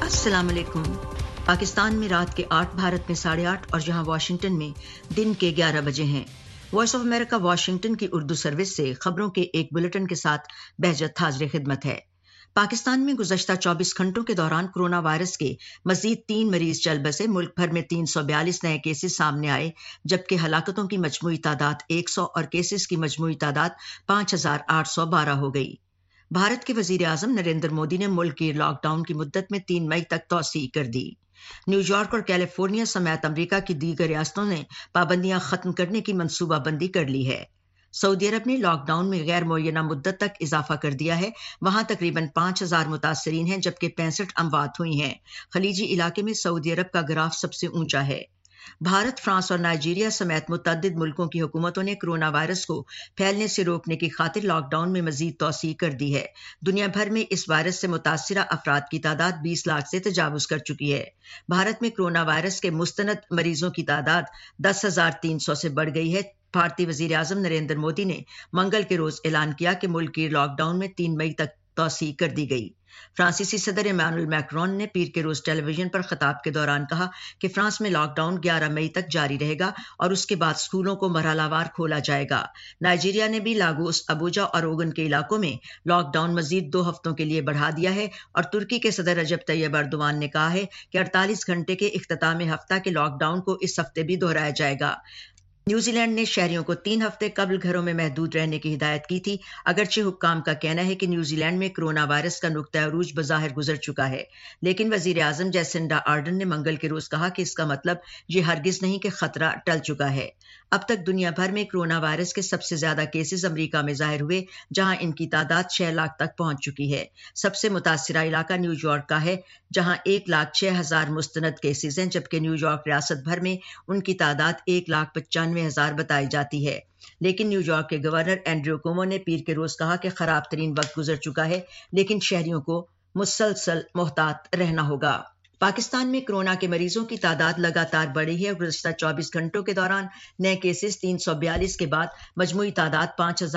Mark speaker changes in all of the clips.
Speaker 1: अस्सलाम वालेकुम। पाकिस्तान में रात के 8, भारत में 8:30 और जहां वाशिंगटन में दिन के 11 बजे हैं। वॉइस ऑफ अमेरिका वाशिंगटन की उर्दू सर्विस से खबरों के एक बुलेटिन के साथ बहजत हाजिर खिदमत है। पाकिस्तान में गुज़श्ता 24 घंटों के दौरान कोरोना वायरस के मजीद 3 मरीज चल बसे। मुल्क भर में 342 नए केसेस सामने आए, जबकि हलाकतों की मजमूई तादाद 100 और केसेस की मजमूई तादाद 5,812 हो गई। भारत के वजीर आजम नरेंद्र मोदी ने मुल्क की लॉकडाउन की मुद्दत में 3 मई तक तौसी कर दी। न्यूयॉर्क और कैलिफोर्निया समेत अमेरिका की दीगर रियासतों ने पाबंदियां खत्म करने की मंसूबाबंदी कर ली है। सऊदी अरब ने लॉकडाउन में गैर मुअय्यना मुद्दत तक इजाफा कर दिया है। वहां तकरीबन 5,000 मुतासरीन हैं, जबकि 65 अमवात हुई हैं। खलीजी इलाके में सऊदी अरब का ग्राफ सबसे ऊंचा है। भारत, फ्रांस और नाइजीरिया समेत मुतअद्दिद मुल्कों की हुकूमतों ने कोरोना वायरस को फैलने से रोकने की खातिर लॉकडाउन में मजीद तौसी कर दी है। दुनिया भर में इस वायरस से मुतासिरा अफराद की तादाद 20 लाख से तजावुज कर चुकी है। भारत में कोरोना वायरस के मुस्तनद मरीजों की तादाद 10,300 से बढ़ गई है। भारतीय वजीर आजम नरेंद्र मोदी ने मंगल के रोज ऐलान किया कि मुल्क की लॉकडाउन में 3 मई तक तौसी कर दी गई। फ्रांसीसी सदर इमैनुअल मैक्रोन ने पीर के रोज टेलीविजन पर खिताब के दौरान कहा कि फ्रांस में लॉकडाउन 11 मई तक जारी रहेगा और उसके बाद स्कूलों को मरहलावार खोला जाएगा। नाइजीरिया ने भी लागोस, अबूजा और ओगन के इलाकों में लॉकडाउन मजीद 2 हफ्तों के लिए बढ़ा दिया है और तुर्की के सदर रजब तैयब अर्दोआन ने कहा है कि 48 घंटे के इख्तिताम हफ्ता के लॉकडाउन को इस हफ्ते भी दोहराया जाएगा। न्यूजीलैंड ने शहरियों को 3 हफ्ते कबल घरों में महदूद रहने की हिदायत की थी। अगरचे हुक्काम का कहना है कि न्यूजीलैंड में कोरोना वायरस का नुक्ता अरूज बज़ाहिर गुजर चुका है, लेकिन वजीर आजम जैसिंडा आर्डन ने मंगल के रोज कहा कि इसका मतलब ये हरगिज नहीं कि खतरा टल चुका है। अब तक दुनिया भर में कोरोना वायरस के सबसे ज्यादा केसेस अमेरिका में जाहिर हुए, जहां इनकी तादाद 6 लाख तक पहुंच चुकी है। सबसे मुतासिरा इलाका न्यूयॉर्क का है, जहां 1,06,000 मुस्तनद केसेस हैं, जबकि न्यूयॉर्क रियासत भर में उनकी तादाद 1,95,000 बताई जाती है। लेकिन न्यूयॉर्क के गवर्नर एंड्रयू कुओमो ने पीर के रोज कहा कि खराब तरीन वक्त गुजर चुका है, लेकिन शहरियों को मुसलसल मोहतात रहना होगा। पाकिस्तान में कोरोना के मरीजों की तादाद लगातार बढ़ी है। गुज़श्ता 24 घंटों के दौरान नए केसेस 342 के बाद मजमूई तादाद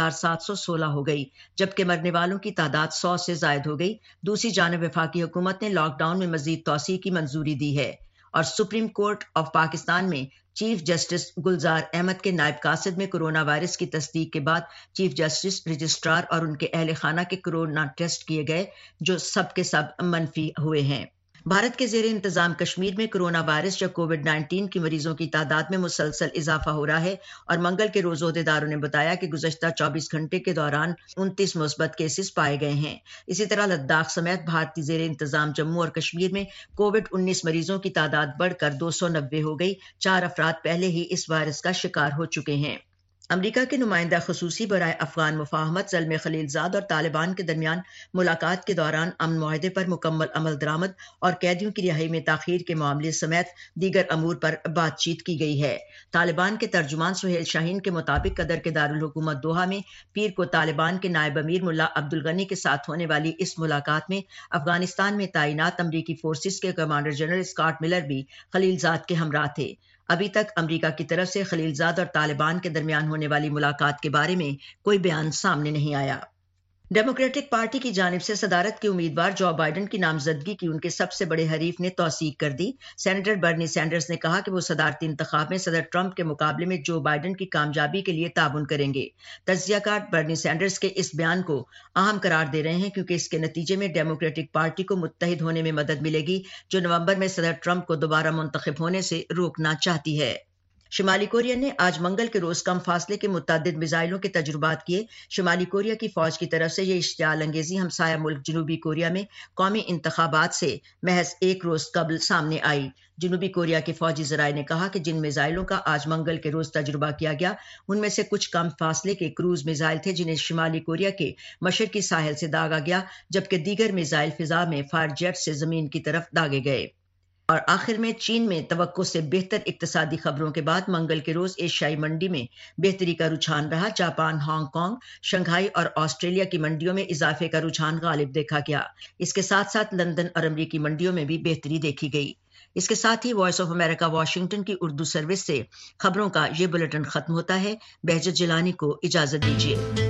Speaker 1: 5,716 हो गई, जबकि मरने वालों की तादाद 100 से जायद हो गई। दूसरी जानब वफाकी हुकूमत ने लॉकडाउन में मजीद तौसी की मंजूरी दी है और सुप्रीम कोर्ट ऑफ पाकिस्तान में चीफ जस्टिस गुलजार अहमद के नायब कासिद में कोरोना वायरस की तस्दीक के बाद चीफ जस्टिस, रजिस्ट्रार और उनके अहल खाना के कोरोना टेस्ट किए गए, जो सब के सब मनफी हुए हैं। भारत के जेर इंतजाम कश्मीर में कोरोना वायरस या कोविड-19 की मरीजों की तादाद में मुसलसल इजाफा हो रहा है और मंगल के रोज ओहदेदारों ने बताया कि गुज़श्ता 24 घंटे के दौरान 29 मुस्बत केसेस पाए गए हैं। इसी तरह लद्दाख समेत भारतीय जेर इंतजाम जम्मू और कश्मीर में कोविड-19 मरीजों की तादाद बढ़कर 290 हो गई। 4 अफराद पहले ही इस वायरस का शिकार हो चुके हैं। अमरीका के नुमाइंदा खसूसी बराए अफगान मुफाहमत ज़ल्मे खलीलजाद और तालिबान के दरमियान मुलाकात के दौरान अमन मुआहदे पर मुकम्मल अमल दरामद और कैदियों की रिहाई में ताखीर के मामले समेत दीगर अमूर पर बातचीत की गई है। तालिबान के तर्जुमान सुहेल शाहीन के मुताबिक कदर के दारुल हुकूमत दोहा में पीर को तालिबान के नायब अमीर मुल्ला अब्दुल गनी के साथ होने वाली इस मुलाकात में अफगानिस्तान में तैनात अमरीकी फोर्सेस के कमांडर जनरल स्कॉट मिलर भी खलीलजाद के हमराह थे। अभी तक अमेरिका की तरफ से खलीलजाद और तालिबान के दरमियान होने वाली मुलाकात के बारे में कोई बयान सामने नहीं आया। डेमोक्रेटिक पार्टी की जानिब से सदारत के उम्मीदवार जो बाइडन की नामजदगी की उनके सबसे बड़े हरीफ ने तौसीक कर दी। सेनेटर बर्नी सैंडर्स ने कहा कि वो सदारती इंतखाब में सदर ट्रंप के मुकाबले में जो बाइडन की कामयाबी के लिए ताबुन करेंगे। तज्जियाकार बर्नी सैंडर्स के इस बयान को अहम करार दे रहे हैं, क्योंकि इसके नतीजे में डेमोक्रेटिक पार्टी को मुत्तहिद होने में मदद मिलेगी, जो नवंबर में सदर ट्रंप को दोबारा मुंतखब होने से रोकना चाहती है। शिमाली कोरिया ने आज मंगल के रोज कम फासले के मुतअद्दिद मिसाइलों के तजुर्बात किए। शिमाली कोरिया की फौज की तरफ से यह इश्तियाल अंगेजी हमसाया मुल्क जनूबी कोरिया में कौमी इंतखाबात से महज एक रोज कबल सामने आई। जनूबी कोरिया के फौजी जराये ने कहा कि जिन मिसाइलों का आज मंगल के रोज तजुर्बा किया गया, उनमें से कुछ कम फासले के क्रूज मिसाइल थे, जिन्हें शिमाली कोरिया के मशरकी साहिल से दागा गया, जबकि दीगर मिसाइल फिजा में फायर जेट से जमीन की तरफ दागे गए। और आखिर में चीन में तवक्को से बेहतर इक्तिसादी खबरों के बाद मंगल के रोज एशियाई मंडी में बेहतरी का रुझान रहा। जापान, हांगकांग, शंघाई और ऑस्ट्रेलिया की मंडियों में इजाफे का रुझान गालिब देखा गया। इसके साथ साथ लंदन और अमरीकी मंडियों में भी बेहतरी देखी गई। इसके साथ ही वॉइस ऑफ अमेरिका वाशिंगटन की उर्दू सर्विस से खबरों का ये बुलेटिन खत्म होता है। बहजत जिलानी को इजाजत दीजिए।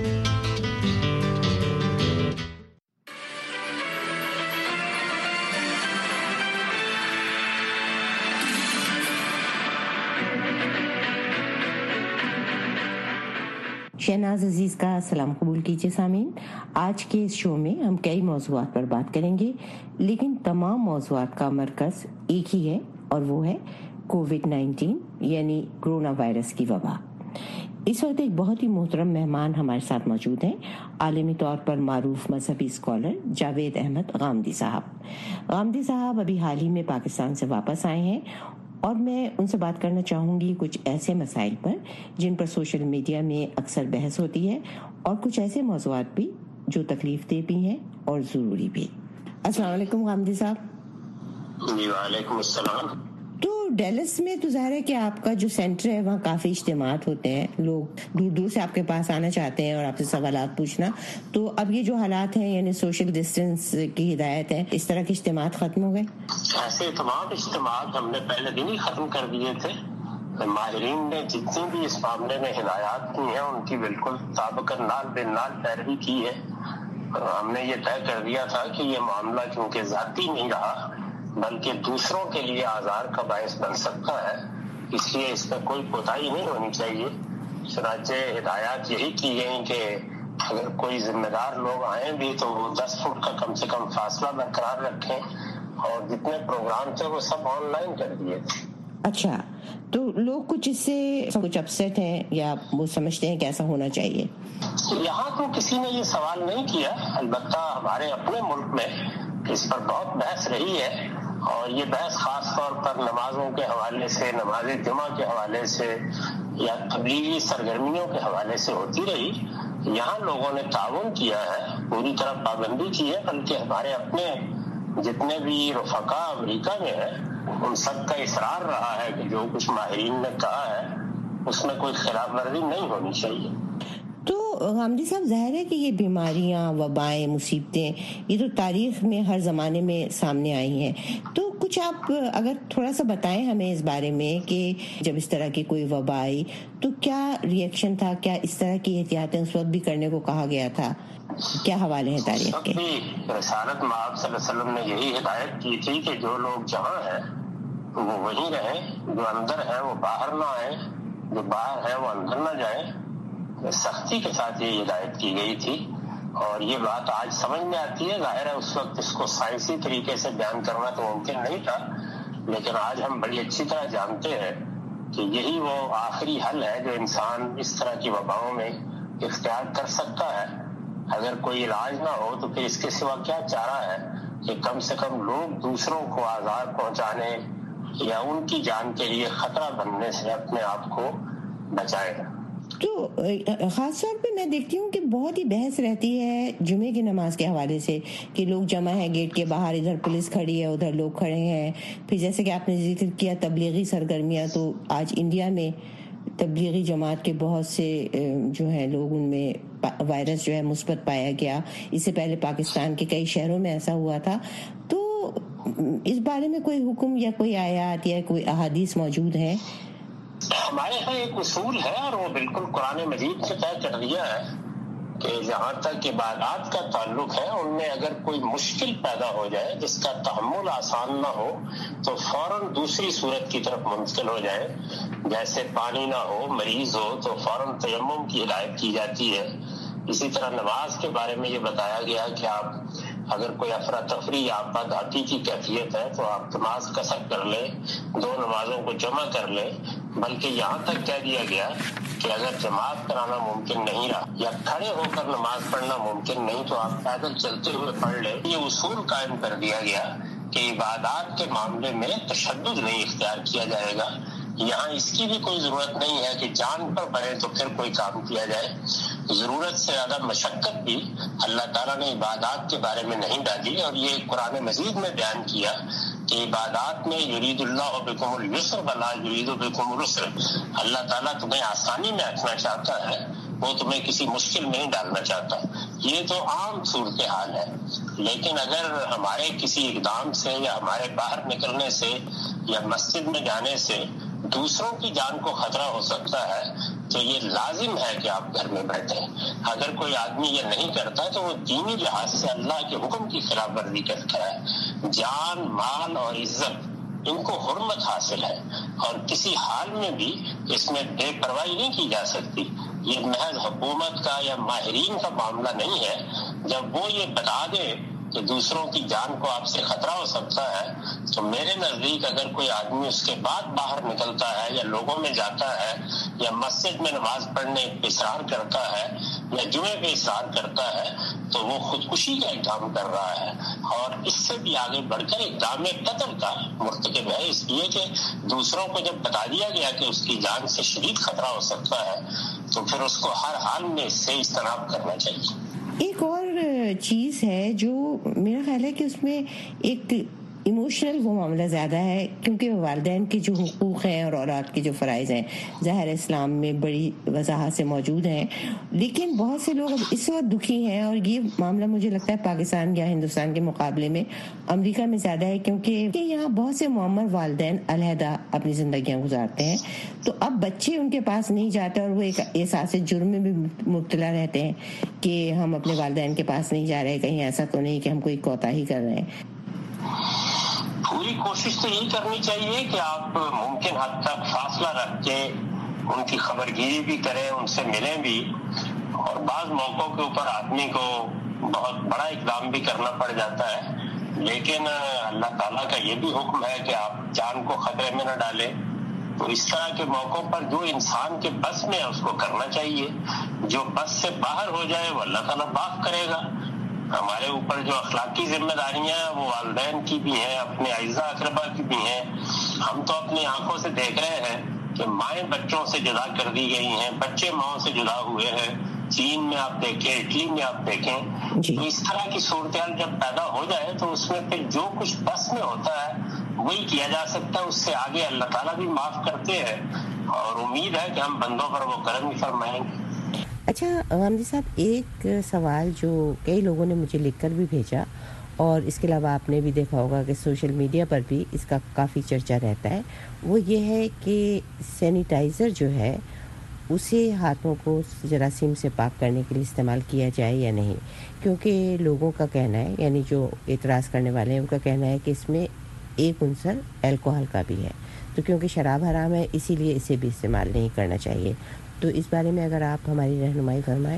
Speaker 2: شہناز عزیز کا سلام قبول کیجیے سامعین. آج کے اس شو میں ہم کئی موضوعات پر بات کریں گے، لیکن تمام موضوعات کا مرکز ایک ہی ہے اور وہ ہے کووڈ-19 یعنی کرونا وائرس کی وبا. اس وقت ایک بہت ہی محترم مہمان ہمارے ساتھ موجود ہیں، عالمی طور پر معروف مذہبی اسکالر جاوید احمد غامدی صاحب. غامدی صاحب ابھی حال ہی میں پاکستان سے واپس آئے ہیں اور میں ان سے بات کرنا چاہوں گی کچھ ایسے مسائل پر جن پر سوشل میڈیا میں اکثر بحث ہوتی ہے، اور کچھ ایسے موضوعات بھی جو تکلیف دہ بھی ہیں اور ضروری بھی. السلام علیکم غامدی صاحب.
Speaker 3: جی وعلیکم السلام.
Speaker 2: تو ڈیلس میں تو ظاہر ہے کہ آپ کا جو سینٹر ہے وہاں کافی اجتماعات ہوتے ہیں، لوگ دور دور سے آپ کے پاس آنا چاہتے ہیں اور آپ سے سوالات پوچھنا. تو اب یہ جو حالات ہیں یعنی سوشل ڈسٹینس کی ہدایت ہے، اس طرح کے اجتماعات ختم ہو گئے؟
Speaker 3: ایسے تمام اجتماعات ہم نے پہلے دن ہی ختم کر دیے تھے. ماہرین نے جتنی بھی اس معاملے میں ہدایات کی ہیں ان کی بالکل طابقاً نال بے نال پیروی کی ہے. ہم نے یہ طے کر دیا تھا کہ یہ معاملہ کیونکہ ذاتی نہیں رہا بلکہ دوسروں کے لیے آزار کا باعث بن سکتا ہے، اس لیے اس میں کوئی کوتاہی نہیں ہونی چاہیے. چنانچہ ہدایات یہی کی گئی کہ اگر کوئی ذمہ دار لوگ آئیں بھی تو وہ 10 فٹ کا کم سے کم فاصلہ برقرار رکھیں، اور جتنے پروگرام تھے وہ سب آن لائن کر دیے تھے.
Speaker 2: اچھا، تو لوگ کچھ اس سے کچھ اپسیٹ ہیں یا وہ سمجھتے ہیں کہ ایسا ہونا چاہیے؟
Speaker 3: یہاں تو کسی نے یہ سوال نہیں کیا، البتہ ہمارے اپنے ملک میں اس پر بہت بحث رہی ہے، اور یہ بحث خاص طور پر نمازوں کے حوالے سے، نماز جمعہ کے حوالے سے یا تبلیغی سرگرمیوں کے حوالے سے ہوتی رہی. یہاں لوگوں نے تعاون کیا ہے، پوری طرح پابندی کی ہے، بلکہ ہمارے اپنے جتنے بھی رفقا امریکہ میں ہیں ان سب کا اصرار رہا ہے کہ جو کچھ ماہرین نے کہا ہے اس میں کوئی خلاف ورزی نہیں ہونی چاہیے.
Speaker 2: تو غامدی صاحب، ظاہر ہے کہ یہ بیماریاں، وبائیں، مصیبتیں یہ تو تاریخ میں ہر زمانے میں سامنے آئی ہیں. تو کچھ آپ اگر تھوڑا سا بتائیں ہمیں اس بارے میں کہ جب اس طرح کی کوئی وبا آئی تو کیا ری ایکشن تھا، کیا اس طرح کی احتیاطیں اس وقت بھی کرنے کو کہا گیا تھا؟ کیا حوالے ہیں تاریخ کے؟
Speaker 3: رسالت مآب صلی اللہ علیہ وسلم نے یہی ہدایت کی تھی کہ جو لوگ جہاں ہیں وہ وہیں رہیں، جو اندر ہیں وہ باہر نہ آئیں، جو باہر ہیں وہ اندر نہ جائیں. سختی کے ساتھ یہ ہدایت کی گئی تھی، اور یہ بات آج سمجھ میں آتی ہے. ظاہر ہے اس وقت اس کو سائنسی طریقے سے بیان کرنا تو ممکن نہیں تھا، لیکن آج ہم بڑی اچھی طرح جانتے ہیں کہ یہی وہ آخری حل ہے جو انسان اس طرح کی وباؤں میں اختیار کر سکتا ہے. اگر کوئی علاج نہ ہو تو پھر اس کے سوا کیا چارہ ہے کہ کم سے کم لوگ دوسروں کو آزار پہنچانے یا ان کی جان کے لیے خطرہ بننے سے اپنے آپ کو بچائیں.
Speaker 2: تو خاص طور پہ میں دیکھتی ہوں کہ بہت ہی بحث رہتی ہے جمعے کی نماز کے حوالے سے کہ لوگ جمع ہیں گیٹ کے باہر، ادھر پولیس کھڑی ہے، ادھر لوگ کھڑے ہیں. پھر جیسے کہ آپ نے ذکر کیا تبلیغی سرگرمیاں، تو آج انڈیا میں تبلیغی جماعت کے بہت سے جو ہیں لوگ، ان میں وائرس جو ہے مثبت پایا گیا. اس سے پہلے پاکستان کے کئی شہروں میں ایسا ہوا تھا. تو اس بارے میں کوئی حکم یا کوئی آیات یا کوئی احادیث موجود ہیں؟
Speaker 3: ہمارے یہاں ایک اصول ہے اور وہ بالکل قرآن مجید سے طے کر دیا ہے کہ جہاں تک عبادات کا تعلق ہے ان میں اگر کوئی مشکل پیدا ہو جائے جس کا تحمل آسان نہ ہو تو فوراً دوسری صورت کی طرف منتقل ہو جائے. جیسے پانی نہ ہو، مریض ہو تو فوراً تیمم کی ہدایت کی جاتی ہے. اسی طرح نماز کے بارے میں یہ بتایا گیا کہ آپ اگر کوئی افراتفری یا آپادھاتی کی کیفیت ہے تو آپ نماز قصر کر لیں، 2 نمازوں کو جمع کر لیں. بلکہ یہاں تک کہہ دیا گیا کہ اگر جماعت کرانا ممکن نہیں رہا یا کھڑے ہو کر نماز پڑھنا ممکن نہیں تو آپ پیدل چلتے ہوئے پڑھ لیں. یہ اصول قائم کر دیا گیا کہ عبادات کے معاملے میں تشدد نہیں اختیار کیا جائے گا. یہاں اس کی بھی کوئی ضرورت نہیں ہے کہ جان پر بڑھے تو پھر کوئی کام کیا جائے. ضرورت سے زیادہ مشقت بھی اللہ تعالیٰ نے عبادات کے بارے میں نہیں ڈالی، اور یہ قرآن مجید میں بیان کیا کہ عبادات میں یرید اللہ بکم اليسر ولا یرید بکم العسر. اللہ تعالیٰ تمہیں آسانی میں رکھنا چاہتا ہے، وہ تمہیں کسی مشکل میں نہیں ڈالنا چاہتا. یہ تو عام صورتحال ہے، لیکن اگر ہمارے کسی اقدام سے یا ہمارے باہر نکلنے سے یا مسجد میں جانے سے دوسروں کی جان کو خطرہ ہو سکتا ہے تو یہ لازم ہے کہ آپ گھر میں بیٹھیں. اگر کوئی آدمی یہ نہیں کرتا تو وہ دینی لحاظ سے اللہ کے حکم کی خلاف ورزی کرتا ہے. جان، مال اور عزت ان کو حرمت حاصل ہے، اور کسی حال میں بھی اس میں بے پرواہی نہیں کی جا سکتی. یہ محض حکومت کا یا ماہرین کا معاملہ نہیں ہے. جب وہ یہ بتا دے کہ دوسروں کی جان کو آپ سے خطرہ ہو سکتا ہے تو میرے نزدیک اگر کوئی آدمی اس کے بعد باہر نکلتا ہے یا لوگوں میں جاتا ہے یا مسجد میں نماز پڑھنے پہ اصرار کرتا ہے یا جمعے پہ اصرار کرتا ہے تو وہ خودکشی کا اقدام کر رہا ہے، اور اس سے بھی آگے بڑھ کر اقدام قتل کا مرتکب ہے. اس لیے کہ دوسروں کو جب بتا دیا گیا کہ اس کی جان سے شدید خطرہ ہو سکتا ہے تو پھر اس کو ہر حال میں اس سے اجتناب کرنا چاہیے.
Speaker 2: ایک اور چیز ہے جو میرا خیال ہے کہ اس میں ایک ایموشنل وہ معاملہ زیادہ ہے، کیونکہ والدین کے جو حقوق ہیں اور اولاد کے جو فرائض ہیں ظاہر اسلام میں بڑی وضاحت سے موجود ہیں، لیکن بہت سے لوگ اب اس وقت دکھی ہیں، اور یہ معاملہ مجھے لگتا ہے پاکستان یا ہندوستان کے مقابلے میں امریکہ میں زیادہ ہے، کیونکہ یہاں بہت سے معمر والدین علیحدہ اپنی زندگیاں گزارتے ہیں، تو اب بچے ان کے پاس نہیں جاتے اور وہ ایک احساس جرم میں بھی مبتلا رہتے ہیں کہ ہم اپنے والدین کے پاس نہیں جا رہے، کہیں ایسا تو نہیں کہ ہم کوئی کوتاہی کر رہے ہیں.
Speaker 3: پوری کوشش تو یہی کرنی چاہیے کہ آپ ممکن حد تک فاصلہ رکھ کے ان کی خبرگیری بھی کریں، ان سے ملیں بھی، اور بعض موقعوں کے اوپر آدمی کو بہت بڑا اقدام بھی کرنا پڑ جاتا ہے، لیکن اللہ تعالیٰ کا یہ بھی حکم ہے کہ آپ جان کو خطرے میں نہ ڈالیں. تو اس طرح کے موقعوں پر جو انسان کے بس میں ہے اس کو کرنا چاہیے. جو بس سے باہر ہو جائے وہ اللہ تعالیٰ معاف کرے گا. ہمارے اوپر جو اخلاقی ذمہ داریاں ہیں وہ والدین کی بھی ہیں، اپنے اعزاء اقربا کی بھی ہیں. ہم تو اپنی آنکھوں سے دیکھ رہے ہیں کہ مائیں بچوں سے جدا کر دی گئی ہیں، بچے ماؤں سے جدا ہوئے ہیں. چین میں آپ دیکھیں، اٹلی میں آپ دیکھیں. تو اس طرح کی صورتحال جب پیدا ہو جائے تو اس میں پھر جو کچھ بس میں ہوتا ہے وہی کیا جا سکتا ہے. اس سے آگے اللہ تعالیٰ بھی معاف کرتے ہیں، اور امید ہے کہ ہم بندوں پر وہ کرم بھی فرمائیں گے.
Speaker 2: اچھا غامدی صاحب، ایک سوال جو کئی لوگوں نے مجھے لکھ کر بھی بھیجا، اور اس کے علاوہ آپ نے بھی دیکھا ہوگا کہ سوشل میڈیا پر بھی اس کا کافی چرچا رہتا ہے، وہ یہ ہے کہ سینیٹائزر جو ہے اسے ہاتھوں کو جراثیم سے پاک کرنے کے لیے استعمال کیا جائے یا نہیں، کیونکہ لوگوں کا کہنا ہے، یعنی جو اعتراض کرنے والے ہیں ان کا کہنا ہے کہ اس میں ایک عنصر الکوہل کا بھی ہے، تو کیونکہ شراب حرام ہے اسی لیے اسے بھی استعمال نہیں کرنا چاہیے. تو اس بارے میں اگر آپ ہماری رہنمائی فرمائیں.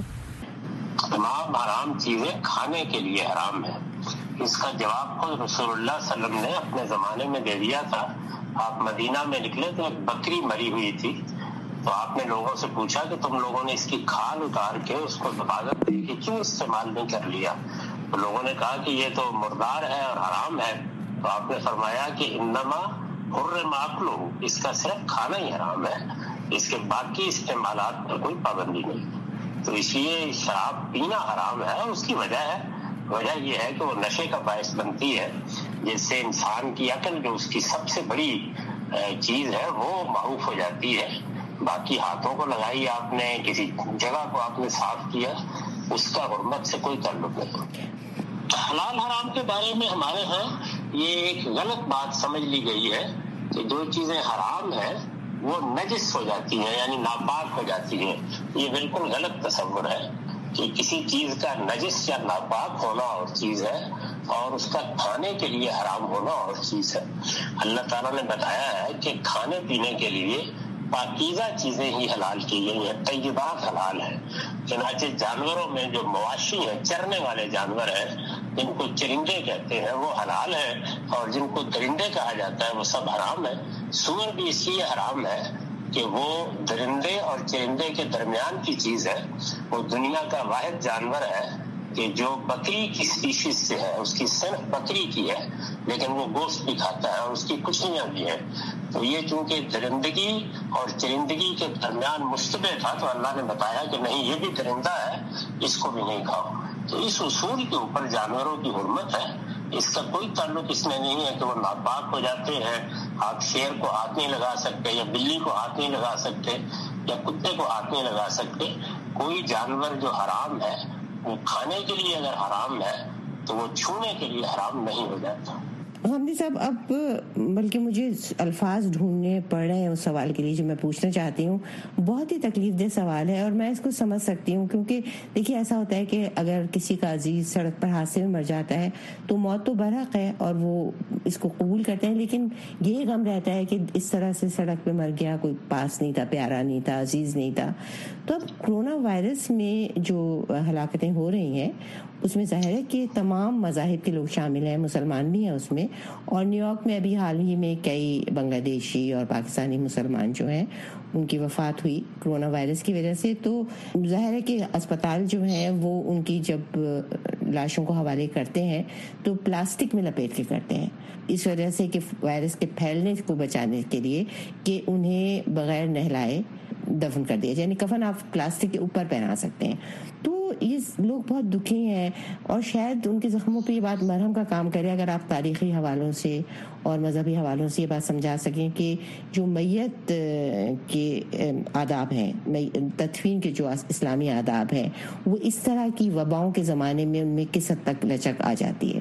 Speaker 3: تمام حرام چیزیں کھانے کے لیے حرام ہے. اس کا جواب خود رسول اللہ صلی اللہ علیہ وسلم نے اپنے زمانے میں دے دیا تھا. آپ مدینہ میں نکلے تو ایک بکری مری ہوئی تھی، تو آپ نے لوگوں سے پوچھا کہ تم لوگوں نے اس کی کھال اتار کے اس کو حفاظت دے کے کیوں استعمال نہیں کر لیا؟ تو لوگوں نے کہا کہ یہ تو مردار ہے اور حرام ہے. تو آپ نے فرمایا کہ انما حرم اکلہ، اس کا صرف کھانا ہی حرام ہے، اس کے باقی استعمالات پر کوئی پابندی نہیں. تو اس لیے شراب پینا حرام ہے، اور اس کی وجہ یہ ہے کہ وہ نشے کا باعث بنتی ہے، جس سے انسان کی عقل جو اس کی سب سے بڑی چیز ہے وہ معروف ہو جاتی ہے. باقی ہاتھوں کو لگائی آپ نے، کسی جگہ کو آپ نے صاف کیا، اس کا حرمت سے کوئی تعلق نہیں. حلال حرام کے بارے میں ہمارے ہاں یہ ایک غلط بات سمجھ لی گئی ہے کہ جو چیزیں حرام ہیں وہ نجس ہو جاتی ہیں، یعنی ناپاک ہو جاتی ہیں. یہ بالکل غلط تصور ہے کہ کسی چیز کا نجس یا ناپاک ہونا اور چیز ہے اور اس کا کھانے کے لیے حرام ہونا اور چیز ہے. اللہ تعالیٰ نے بتایا ہے کہ کھانے پینے کے لیے پاکیزہ چیزیں ہی حلال کی گئی ہیں، طیبات حلال ہیں. چنانچہ جانوروں میں جو مواشی ہیں، چرنے والے جانور ہیں، جن کو چرندے کہتے ہیں، وہ حلال ہیں، اور جن کو درندے کہا جاتا ہے وہ سب حرام ہے. سور بھی اس لیے حرام ہے کہ وہ درندے اور چرندے کے درمیان کی چیز ہے. وہ دنیا کا واحد جانور ہے کہ جو بکری کی اسپیشیز سے ہے، اس کی صرف بکری کی ہے، لیکن وہ گوشت بھی کھاتا ہے اور اس کی کچلیاں بھی ہیں. تو یہ چونکہ درندگی اور چرندگی کے درمیان مشتبہ تھا تو اللہ نے بتایا کہ نہیں، یہ بھی درندہ ہے، اس کو بھی نہیں کھاؤ. تو اس اصول کے اوپر جانوروں کی حرمت ہے. اس کا کوئی تعلق اس میں نہیں ہے کہ وہ ناپاک ہو جاتے ہیں. آپ شیر کو ہاتھ نہیں لگا سکتے، یا بلی کو ہاتھ نہیں لگا سکتے، یا کتے کو ہاتھ نہیں لگا سکتے. کوئی جانور جو حرام ہے وہ کھانے کے لیے اگر حرام ہے تو وہ چھونے کے لیے حرام نہیں ہو جاتا.
Speaker 2: حمدی صاحب، اب بلکہ مجھے الفاظ ڈھونڈنے پڑ رہے ہیں اس سوال کے لیے جو میں پوچھنا چاہتی ہوں. بہت ہی تکلیف دہ سوال ہے اور میں اس کو سمجھ سکتی ہوں، کیونکہ دیکھیے ایسا ہوتا ہے کہ اگر کسی کا عزیز سڑک پر حادثے میں مر جاتا ہے تو موت تو برحق ہے اور وہ اس کو قبول کرتے ہیں، لیکن یہ غم رہتا ہے کہ اس طرح سے سڑک پہ مر گیا، کوئی پاس نہیں تھا، پیارا نہیں تھا، عزیز نہیں تھا. تو اب کرونا وائرس میں جو ہلاکتیں ہو رہی ہیں اس میں ظاہر ہے کہ تمام مذاہب کے لوگ شامل ہیں، مسلمان بھی ہیں اس میں، اور نیو یارک میں ابھی حال ہی میں کئی بنگلہ دیشی اور پاکستانی مسلمان جو ہیں ان کی وفات ہوئی کرونا وائرس کی وجہ سے. تو ظاہر ہے کہ اسپتال جو ہیں وہ ان کی جب لاشوں کو حوالے کرتے ہیں تو پلاسٹک میں لپیٹ کے کرتے ہیں، اس وجہ سے کہ وائرس کے پھیلنے کو بچانے کے لیے کہ انہیں بغیر نہلائے دفن کر دیا، یعنی کفن آپ پلاسٹک کے اوپر پہنا سکتے ہیں. تو یہ لوگ بہت دکھی ہیں اور شاید ان کے زخموں پہ یہ بات مرہم کا کام کرے اگر آپ تاریخی حوالوں سے اور مذہبی حوالوں سے یہ بات سمجھا سکیں کہ جو میت کے آداب ہیں، تدفین کے جو اسلامی آداب ہیں، وہ اس طرح کی وباؤں کے زمانے میں ان میں کس حد تک لچک آ جاتی ہے.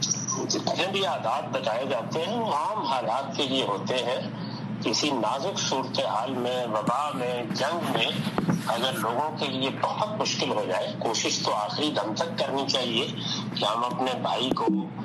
Speaker 3: جتنے بھی آداب بتائے جاتے ہیں وہ عام حالات کے لیے ہوتے ہیں. کسی نازک صورتحال میں، وبا میں، جنگ میں اگر لوگوں کے لیے بہت مشکل ہو جائے، کوشش تو آخری دم تک کرنی چاہیے کہ ہم اپنے بھائی کو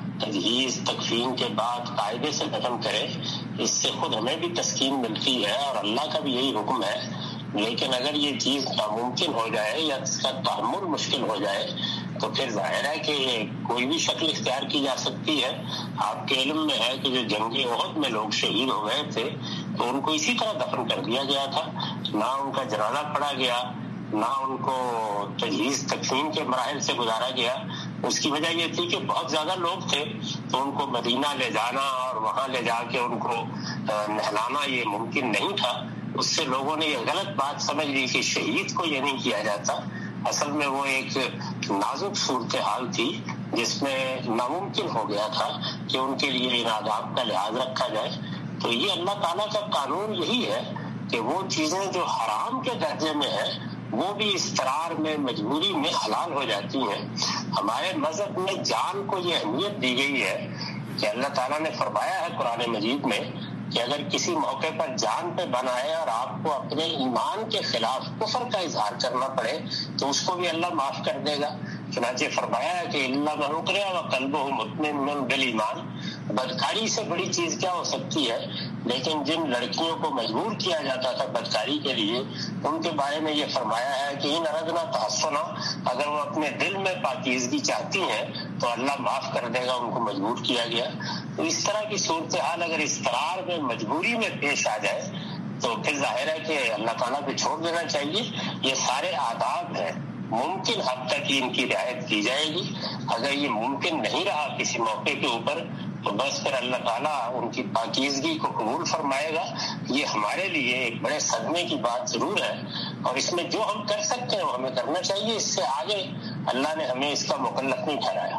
Speaker 3: تجہیز تکفین کے بعد قاعدے سے دفن کریں. اس سے خود ہمیں بھی تسکین ملتی ہے اور اللہ کا بھی یہی حکم ہے. لیکن اگر یہ چیز ناممکن ہو جائے یا اس کا تحمل مشکل ہو جائے تو پھر ظاہر ہے کہ کوئی بھی شکل اختیار کی جا سکتی ہے. آپ کے علم میں ہے کہ جو جنگ احد میں لوگ شہید ہو گئے تھے تو ان کو اسی طرح دفن کر دیا گیا تھا. نہ ان کا جنازہ پڑھا گیا، نہ ان کو تجہیز تکفین کے مراحل سے گزارا گیا. اس کی وجہ یہ تھی کہ بہت زیادہ لوگ تھے تو ان کو مدینہ لے جانا اور وہاں لے جا کے ان کو نہلانا یہ ممکن نہیں تھا. اس سے لوگوں نے یہ غلط بات سمجھ لی کہ شہید کو یہ نہیں کیا جاتا. اصل میں وہ ایک نازک صورتحال تھی جس میں ناممکن ہو گیا تھا کہ ان کے لیے ان آداب کا لحاظ رکھا جائے. تو یہ اللہ تعالیٰ کا قانون یہی ہے کہ وہ چیزیں جو حرام کے درجے میں ہیں وہ بھی اضطرار میں، مجبوری میں حلال ہو جاتی ہیں. ہمارے مذہب میں جان کو یہ اہمیت دی گئی ہے کہ اللہ تعالیٰ نے فرمایا ہے قرآن مجید میں کہ اگر کسی موقع پر جان پہ بنائے اور آپ کو اپنے ایمان کے خلاف کفر کا اظہار کرنا پڑے تو اس کو بھی اللہ معاف کر دے گا. چنانچہ فرمایا ہے کہ اللہ من اکرہ وقلبہ مطمئن بالایمان. بدکاری سے بڑی چیز کیا ہو سکتی ہے؟ لیکن جن لڑکیوں کو مجبور کیا جاتا تھا بدکاری کے لیے ان کے بارے میں یہ فرمایا ہے کہ ان اردنا تحسنا، اگر وہ اپنے دل میں پاکیزگی چاہتی ہیں تو اللہ معاف کر دے گا. ان کو مجبور کیا گیا. تو اس طرح کی صورتحال اگر اضطرار میں، مجبوری میں پیش آ جائے تو پھر ظاہر ہے کہ اللہ تعالیٰ پہ چھوڑ دینا چاہیے. یہ سارے آداب ہیں، ممکن حد تک ان کی رعایت کی جائے گی. اگر یہ ممکن نہیں رہا کسی موقع کے اوپر تو بس پھر اللہ تعالیٰ ان کی پاکیزگی کو قبول فرمائے گا. یہ ہمارے لیے ایک بڑے صدمے کی بات ضرور ہے اور اس میں جو ہم کر سکتے ہیں وہ ہمیں کرنا چاہیے. اس سے آگے اللہ نے ہمیں اس کا مکلف نہیں ٹھہرایا.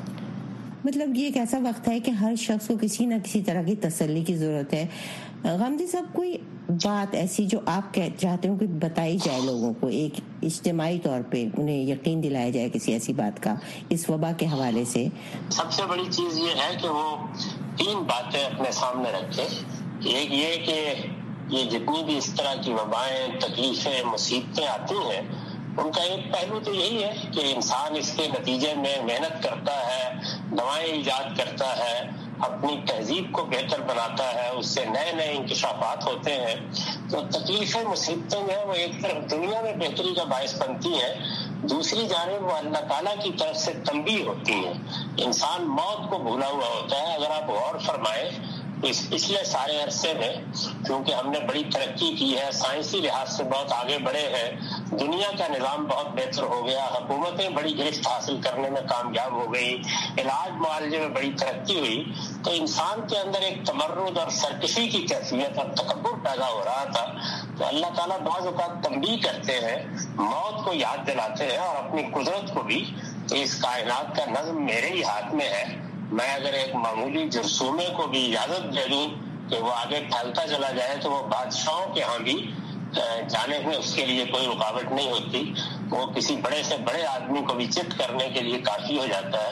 Speaker 2: مطلب یہ ایک ایسا وقت ہے کہ ہر شخص کو کسی نہ کسی طرح کی تسلی کی ضرورت ہے. غامدی صاحب، کوئی بات ایسی جو آپ چاہتے ہو کہ بتائی جائے لوگوں کو، ایک اجتماعی طور پہ انہیں یقین دلایا جائے کسی ایسی بات کا اس وبا کے حوالے سے؟
Speaker 3: سب سے بڑی چیز یہ ہے کہ وہ 3 باتیں اپنے سامنے رکھے. ایک یہ کہ یہ جتنی بھی اس طرح کی وبائیں، تکلیفیں، مصیبتیں آتی ہیں ان کا ایک پہلو تو یہی ہے کہ انسان اس کے نتیجے میں محنت کرتا ہے، دوائیں ایجاد کرتا ہے، اپنی تہذیب کو بہتر بناتا ہے، اس سے نئے نئے انکشافات ہوتے ہیں. تو تکلیفیں، مصیبتیں جو ہیں وہ ایک طرف دنیا میں بہتری کا باعث بنتی ہیں، دوسری جانب وہ اللہ تعالیٰ کی طرف سے تنبیہ ہوتی ہیں. انسان موت کو بھولا ہوا ہوتا ہے. اگر آپ غور فرمائیں اس پچھلے سارے عرصے میں کیونکہ ہم نے بڑی ترقی کی ہے، سائنسی لحاظ سے بہت آگے بڑھے ہیں، دنیا کا نظام بہت بہتر ہو گیا، حکومتیں بڑی گرفت حاصل کرنے میں کامیاب ہو گئی، علاج معالجے میں بڑی ترقی ہوئی، تو انسان کے اندر ایک تمرد اور سرکشی کی کیفیت اور تکبر پیدا ہو رہا تھا. تو اللہ تعالیٰ بعض اوقات تنبیہ کرتے ہیں، موت کو یاد دلاتے ہیں اور اپنی قدرت کو بھی. تو اس کائنات کا نظم میرے ہی ہاتھ میں ہے. میں اگر ایک معمولی جرثومے کو بھی اجازت دے دوں کہ وہ آگے پھیلتا چلا جائے تو وہ بادشاہوں کے ہاں بھی جانے میں اس کے لیے کوئی رکاوٹ نہیں ہوتی. وہ کسی بڑے سے بڑے آدمی کو بھی چت کرنے کے لیے کافی ہو جاتا ہے.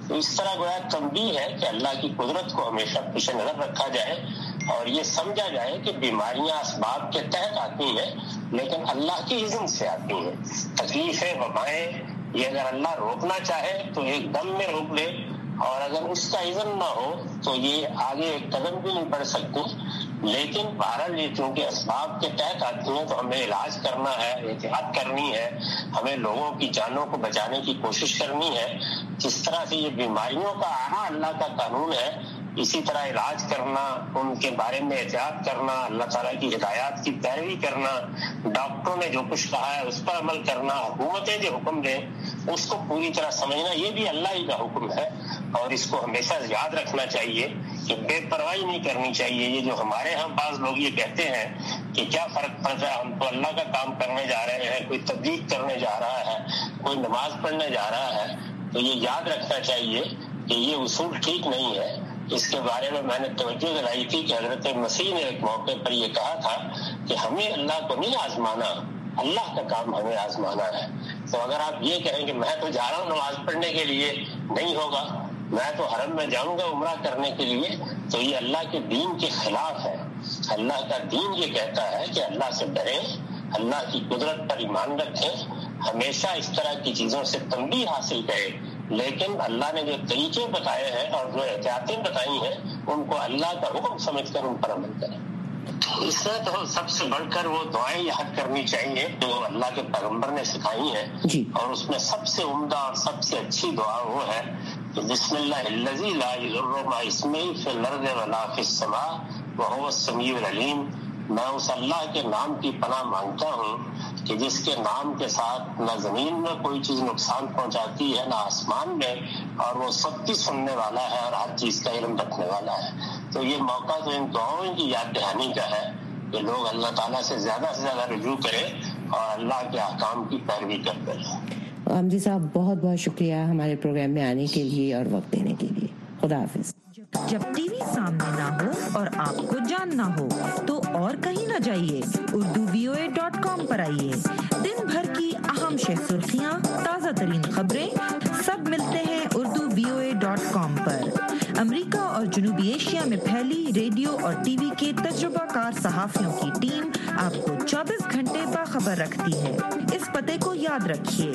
Speaker 3: تو اس طرح گویا تنبیہ ہے کہ اللہ کی قدرت کو ہمیشہ پیش نظر رکھا جائے اور یہ سمجھا جائے کہ بیماریاں اسباب کے تحت آتی ہیں لیکن اللہ کی اذن سے آتی ہیں. تکلیفیں وبائیں یہ اگر اللہ روکنا چاہے تو ایک دم میں روک لے، اور اگر اس کا اذن نہ ہو تو یہ آگے ایک قدم بھی نہیں بڑھ سکتی. لیکن بہرحال یہ چونکہ اسباب کے تحت آتی ہیں تو ہمیں علاج کرنا ہے، احتیاط کرنی ہے، ہمیں لوگوں کی جانوں کو بچانے کی کوشش کرنی ہے. جس طرح سے یہ بیماریوں کا آنا اللہ کا قانون ہے، اسی طرح علاج کرنا، ان کے بارے میں احتیاط کرنا، اللہ تعالیٰ کی ہدایات کی پیروی کرنا، ڈاکٹروں نے جو کچھ کہا ہے اس پر عمل کرنا، حکومتیں جو حکم دیں اس کو پوری طرح سمجھنا، یہ بھی اللہ ہی کا حکم ہے. اور اس کو ہمیشہ یاد رکھنا چاہیے کہ بے پرواہی نہیں کرنی چاہیے. یہ جو ہمارے ہاں بعض لوگ یہ کہتے ہیں کہ کیا فرق پڑ رہا ہے، ہم تو اللہ کا کام کرنے جا رہے ہیں، کوئی تبلیغ کرنے جا رہا ہے، کوئی نماز پڑھنے جا رہا ہے، تو یہ یاد رکھنا چاہیے کہ یہ اصول ٹھیک نہیں ہے. اس کے بارے میں نے توجہ دلائی تھی کہ حضرت مسیح نے ایک موقع پر یہ کہا تھا کہ ہمیں اللہ کو نہیں آزمانا، اللہ کا کام ہمیں آزمانا ہے. تو اگر آپ یہ کہیں کہ میں تو جا رہا ہوں نماز پڑھنے کے لیے، نہیں ہوگا، میں تو حرم میں جاؤں گا عمرہ کرنے کے لیے، تو یہ اللہ کے دین کے خلاف ہے. اللہ کا دین یہ کہتا ہے کہ اللہ سے ڈریں، اللہ کی قدرت پر ایمان رکھیں، ہمیشہ اس طرح کی چیزوں سے تنبیہ حاصل کریں، لیکن اللہ نے جو طریقے بتائے ہیں اور جو احتیاطیں بتائی ہیں ان کو اللہ کا حکم سمجھ کر ان پر عمل کریں. اس سے تو سب سے بڑھ کر وہ دعائیں یاد کرنی چاہیے جو اللہ کے پیغمبر نے سکھائی ہیں جی. اور اس میں سب سے عمدہ اور سب سے اچھی دعا وہ ہے کہ بسم اللہ الذی لا یضر مع اسمہ فی الارض ولا فی السماء وهو السمیع العلیم. میں اس اللہ کے نام کی پناہ مانگتا ہوں کہ جس کے نام کے ساتھ نہ زمین میں کوئی چیز نقصان پہنچاتی ہے نہ آسمان میں، اور وہ سب کی سننے والا ہے اور ہر چیز کا علم رکھنے والا ہے. تو یہ موقع تو ان دعاؤں کی یاد دہانی کا ہے کہ لوگ اللہ تعالیٰ سے زیادہ رجوع کریں اور اللہ کے احکام کی پیروی کرتے رہیں.
Speaker 2: حمزی صاحب بہت بہت شکریہ ہمارے پروگرام میں آنے کے لیے اور وقت دینے کے لیے. خدا حافظ.
Speaker 4: جب ٹی وی سامنے نہ ہو اور آپ کو جاننا ہو تو اور کہیں نہ جائیے، urduvoa.com پر آئیے. دن بھر کی اہم سرخیاں، تازہ ترین خبریں سب ملتے ہیں urduvoa.com پر. امریکہ اور جنوبی ایشیا میں پھیلی ریڈیو اور ٹی وی کے تجربہ کار صحافیوں کی ٹیم آپ کو 24 گھنٹے باخبر رکھتی ہے. اس پتے کو یاد رکھیے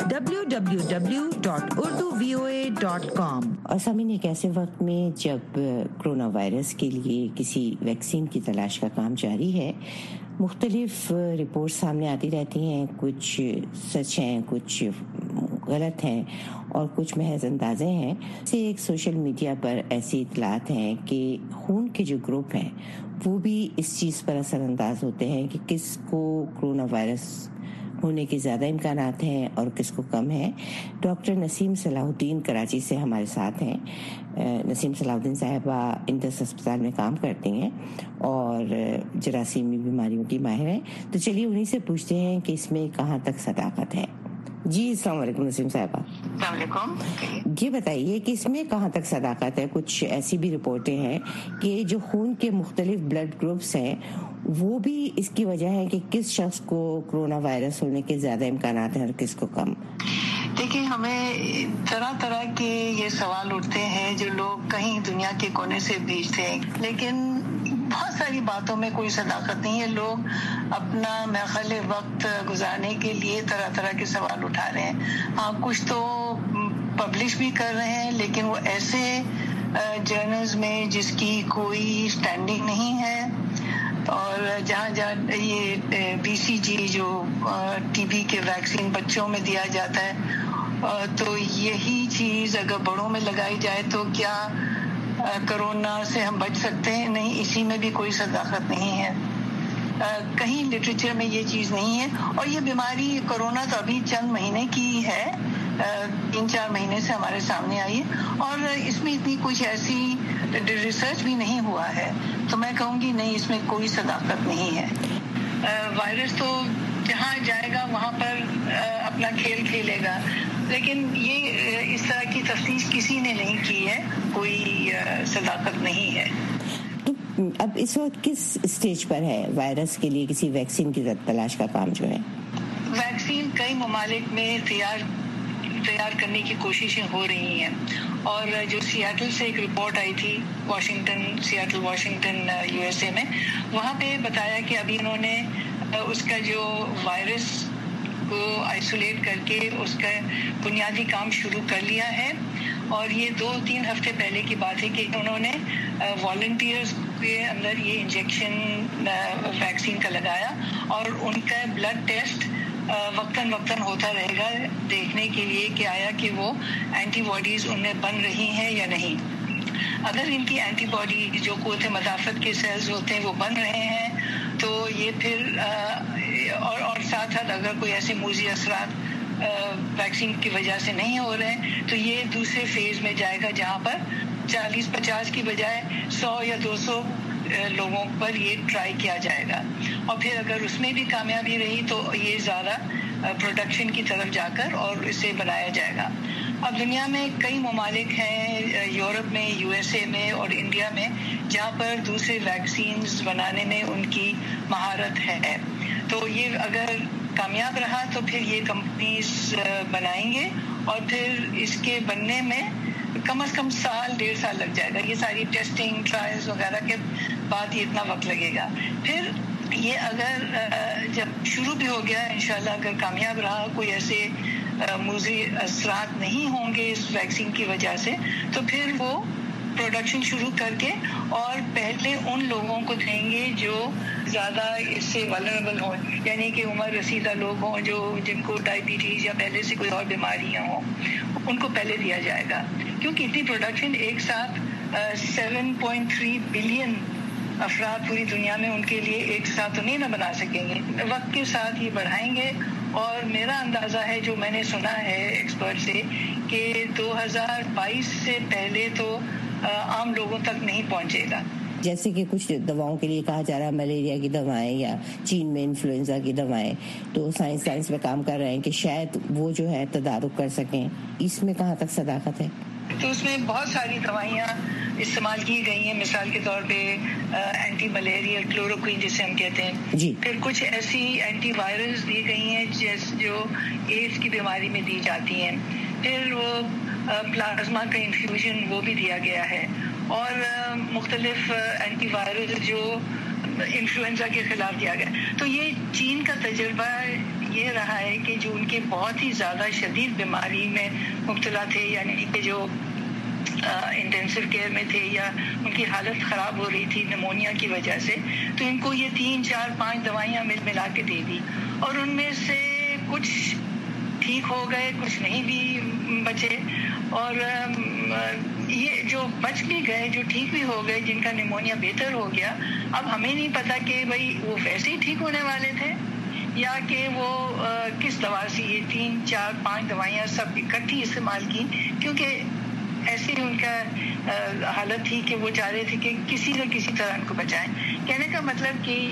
Speaker 4: www.urduvoa.com.
Speaker 2: اور سامعین، ایک ایسے وقت میں جب کرونا وائرس کے لیے کسی ویکسین کی تلاش کا کام جاری ہے، مختلف رپورٹ سامنے آتی رہتی ہیں، کچھ سچ ہیں، کچھ غلط ہیں اور کچھ محض اندازے ہیں. ایک سوشل میڈیا پر ایسی اطلاعات ہیں کہ خون کے جو گروپ ہیں وہ بھی اس چیز پر اثر انداز ہوتے ہیں کہ کس کو کرونا وائرس ہونے کے زیادہ امکانات ہیں اور کس کو کم ہیں. ڈاکٹر نسیم صلاح الدین کراچی سے ہمارے ساتھ ہیں. نسیم صلاح الدین صاحبہ انڈس اسپتال میں کام کرتی ہیں اور جراثیمی بیماریوں کی ماہر ہیں. تو چلیے انہیں سے پوچھتے ہیں کہ اس میں کہاں تک صداقت ہے. جی السلام علیکم نسیم صاحبہ.
Speaker 5: السلام علیکم.
Speaker 2: یہ بتائیے کہ اس میں کہاں تک صداقت ہے؟ کچھ ایسی بھی رپورٹیں ہیں کہ جو خون کے مختلف بلڈ گروپس ہیں وہ بھی اس کی وجہ ہے کہ کس شخص کو کرونا وائرس ہونے کے زیادہ امکانات ہیں اور کس کو کم.
Speaker 5: دیکھیں، ہمیں طرح طرح کے یہ سوال اٹھتے ہیں جو لوگ کہیں دنیا کے کونے سے بھیجتے ہیں، لیکن بہت ساری باتوں میں کوئی صداقت نہیں ہے. لوگ اپنا محفل وقت گزارنے کے لیے طرح طرح کے سوال اٹھا رہے ہیں. ہاں، کچھ تو پبلش بھی کر رہے ہیں لیکن وہ ایسے جرنلز میں جس کی کوئی سٹینڈنگ نہیں ہے، اور جہاں یہ بی سی جی جو ٹی بی کے ویکسین بچوں میں دیا جاتا ہے، تو یہی چیز اگر بڑوں میں لگائی جائے تو کیا کرونا سے ہم بچ سکتے ہیں؟ نہیں، اسی میں بھی کوئی صداقت نہیں ہے. کہیں لٹریچر میں یہ چیز نہیں ہے. اور یہ بیماری کرونا تو ابھی چند مہینے کی ہے، 3-4 مہینے سے ہمارے سامنے آئی ہے، اور اس میں اتنی کچھ ایسی ریسرچ بھی نہیں ہوا ہے. تو میں کہوں گی نہیں، اس میں کوئی صداقت نہیں ہے. وائرس تو جہاں جائے گا وہاں پر اپنا کھیل کھیلے گا، لیکن یہ اس طرح کی تفتیش کسی نے نہیں کی ہے، کوئی صداقت نہیں ہے.
Speaker 2: اب اس وقت کس اسٹیج پر ہے وائرس کے لیے کسی ویکسین کی تلاش کا کام جو ہے؟
Speaker 5: ویکسین کئی ممالک میں تیار تیار کرنے کی کوششیں ہو رہی ہیں. اور جو سیاٹل سے ایک رپورٹ آئی تھی سیاٹل واشنگٹن USA میں، وہاں پہ بتایا کہ ابھی انہوں نے اس کا جو وائرس کو آئسولیٹ کر کے اس کا بنیادی کام شروع کر لیا ہے. اور یہ 2-3 ہفتے پہلے کی بات ہے کہ انہوں نے والنٹیئرز کے اندر یہ انجیکشن ویکسین کا لگایا اور ان کا بلڈ ٹیسٹ وقتاً ہوتا رہے گا دیکھنے کے لیے کہ آیا کہ وہ اینٹی باڈیز ان میں بن رہی ہیں یا نہیں. اگر ان کی اینٹی باڈی جو قوت مدافعت کے سیلز ہوتے ہیں وہ بن رہے ہیں تو یہ پھر اور ساتھ اگر کوئی ایسے موذی اثرات ویکسین کی وجہ سے نہیں ہو رہے ہیں تو یہ دوسرے فیز میں جائے گا جہاں پر 40-50 کی بجائے 100 یا 200 لوگوں پر یہ ٹرائی کیا جائے گا. اور پھر اگر اس میں بھی کامیابی رہی تو یہ زیادہ پروڈکشن کی طرف جا کر اور اسے بنایا جائے گا. اب دنیا میں کئی ممالک ہیں، یورپ میں، USA میں اور انڈیا میں، جہاں پر دوسرے ویکسینز بنانے میں ان کی مہارت ہے. تو یہ اگر کامیاب رہا تو پھر یہ کمپنیز بنائیں گے اور پھر اس کے بننے میں کم از کم 1-1.5 سال لگ جائے گا. یہ ساری ٹیسٹنگ ٹرائلز وغیرہ کے بعد یہ اتنا وقت لگے گا. پھر یہ اگر جب شروع بھی ہو گیا انشاءاللہ اگر کامیاب رہا، کوئی ایسے موذی اثرات نہیں ہوں گے اس ویکسین کی وجہ سے، تو پھر وہ پروڈکشن شروع کر کے اور پہلے ان لوگوں کو دیں گے جو زیادہ اس سے ولنریبل ہوں، یعنی کہ عمر رسیدہ لوگ ہوں، جن کو ڈائبٹیز یا پہلے سے کوئی اور بیماریاں ہوں، ان کو پہلے دیا جائے گا. کیونکہ اتنی پروڈکشن ایک ساتھ 7.3 بلین افراد پوری دنیا میں، ان کے لیے ایک ساتھ تو نہیں نہ بنا سکیں گے. وقت کے ساتھ یہ بڑھائیں گے اور میرا اندازہ ہے جو میں نے سنا ہے ایکسپرٹ سے کہ 2022 سے پہلے تو عام لوگوں تک نہیں پہنچے گا.
Speaker 2: جیسے کہ کچھ دواؤں کے لیے کہا جا رہا ہے ملیریا کی دوائیں یا چین میں انفلوئنزا کی دوائیں، تو سائنس پہ کام کر رہے ہیں کہ شاید وہ جو ہے تدارک کر سکیں. اس میں کہاں تک صداقت ہے؟
Speaker 5: تو اس میں بہت ساری دوائیاں استعمال کی گئی ہیں، مثال کے طور پہ اینٹی ملیریا کلوروکوئن جسے ہم کہتے ہیں
Speaker 2: جی.
Speaker 5: پھر کچھ ایسی اینٹی وائرس دی گئی ہیں جو ایڈز کی بیماری میں دی جاتی ہیں. پھر وہ پلازما کا انفیوژن وہ بھی دیا گیا ہے اور مختلف اینٹی وائرس جو انفلوئنزا کے خلاف دیا گیا. تو یہ چین کا تجربہ یہ رہا ہے کہ جو ان کے بہت ہی زیادہ شدید بیماری میں مبتلا تھے، یعنی کہ جو انٹینسو کیئر میں تھے یا ان کی حالت خراب ہو رہی تھی نمونیا کی وجہ سے، تو ان کو یہ 3 4 5 دوائیاں ملا کے دے دی اور ان میں سے کچھ ٹھیک ہو گئے، کچھ نہیں بھی بچے. اور یہ جو بچ بھی گئے، جو ٹھیک بھی ہو گئے، جن کا نمونیا بہتر ہو گیا، اب ہمیں نہیں پتا کہ بھئی وہ ویسے ہی ٹھیک ہونے والے تھے یا کہ وہ کس دوا سے یہ 3 4 5 دوائیاں سب اکٹھی استعمال کی، کیونکہ ایسی ان کا حالت تھی کہ وہ چاہ رہے تھے کہ کسی نہ کسی طرح ان کو بچائیں. کہنے کا مطلب کہ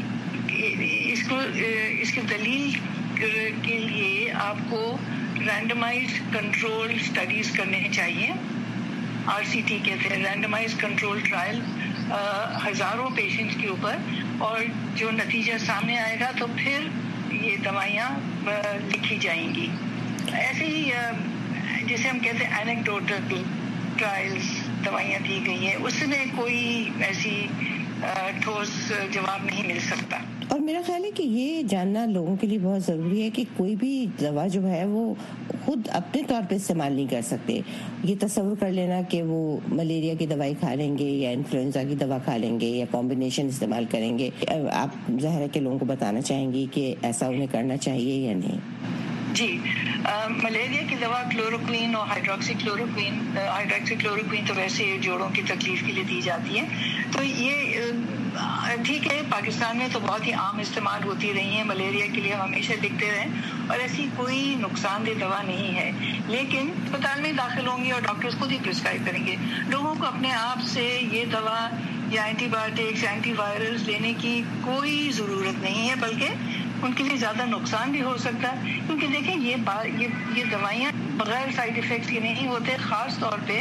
Speaker 5: اس کی دلیل کے لیے آپ کو رینڈمائز کنٹرول اسٹڈیز کرنے چاہیے. RCT کہتے ہیں، رینڈمائز کنٹرول ٹرائل، ہزاروں پیشنٹس کے اوپر، اور جو نتیجہ سامنے آئے گا تو پھر یہ دوائیاں لکھی جائیں گی. ایسے ہی جسے ہم کہتے ہیں اینیکڈوٹل ٹرائلز دوائیاں دی گئی ہیں، اس میں کوئی ایسی ٹھوس جواب نہیں مل سکتا.
Speaker 2: اور میرا خیال ہے کہ یہ جاننا لوگوں کے لیے بہت ضروری ہے کہ کوئی بھی دوا جو ہے وہ خود اپنے طور پہ استعمال نہیں کر سکتے. یہ تصور کر لینا کہ وہ ملیریا کی دوائی کھا لیں گے یا انفلوئنزا کی دوا کھا لیں گے یا کمبینیشن استعمال کریں گے، آپ ظاہر ہے کہ لوگوں کو بتانا چاہیں گی کہ ایسا انہیں کرنا چاہیے یا نہیں.
Speaker 5: جی، ملیریا کی دوا کلوروکوئن اور ہائیڈروکسی کلوروکوئن تو ویسے جوڑوں کی تکلیف کے لیے دی جاتی ہے. تو یہ ٹھیک ہے، پاکستان میں تو بہت ہی عام استعمال ہوتی رہی ہیں ملیریا کے لیے، ہم ہمیشہ لکھتے رہے اور ایسی کوئی نقصان دہ دوا نہیں ہے. لیکن اسپتال میں داخل ہوں گے اور ڈاکٹرز خود ہی پرسکرائب کریں گے. لوگوں کو اپنے آپ سے یہ دوا یا اینٹی بایوٹکس، اینٹی وائرس لینے کی کوئی ضرورت نہیں ہے، بلکہ ان کے لیے زیادہ نقصان بھی ہو سکتا ہے. کیونکہ دیکھیں یہ دوائیاں بغیر سائیڈ افیکٹس کے نہیں ہوتے، خاص طور پہ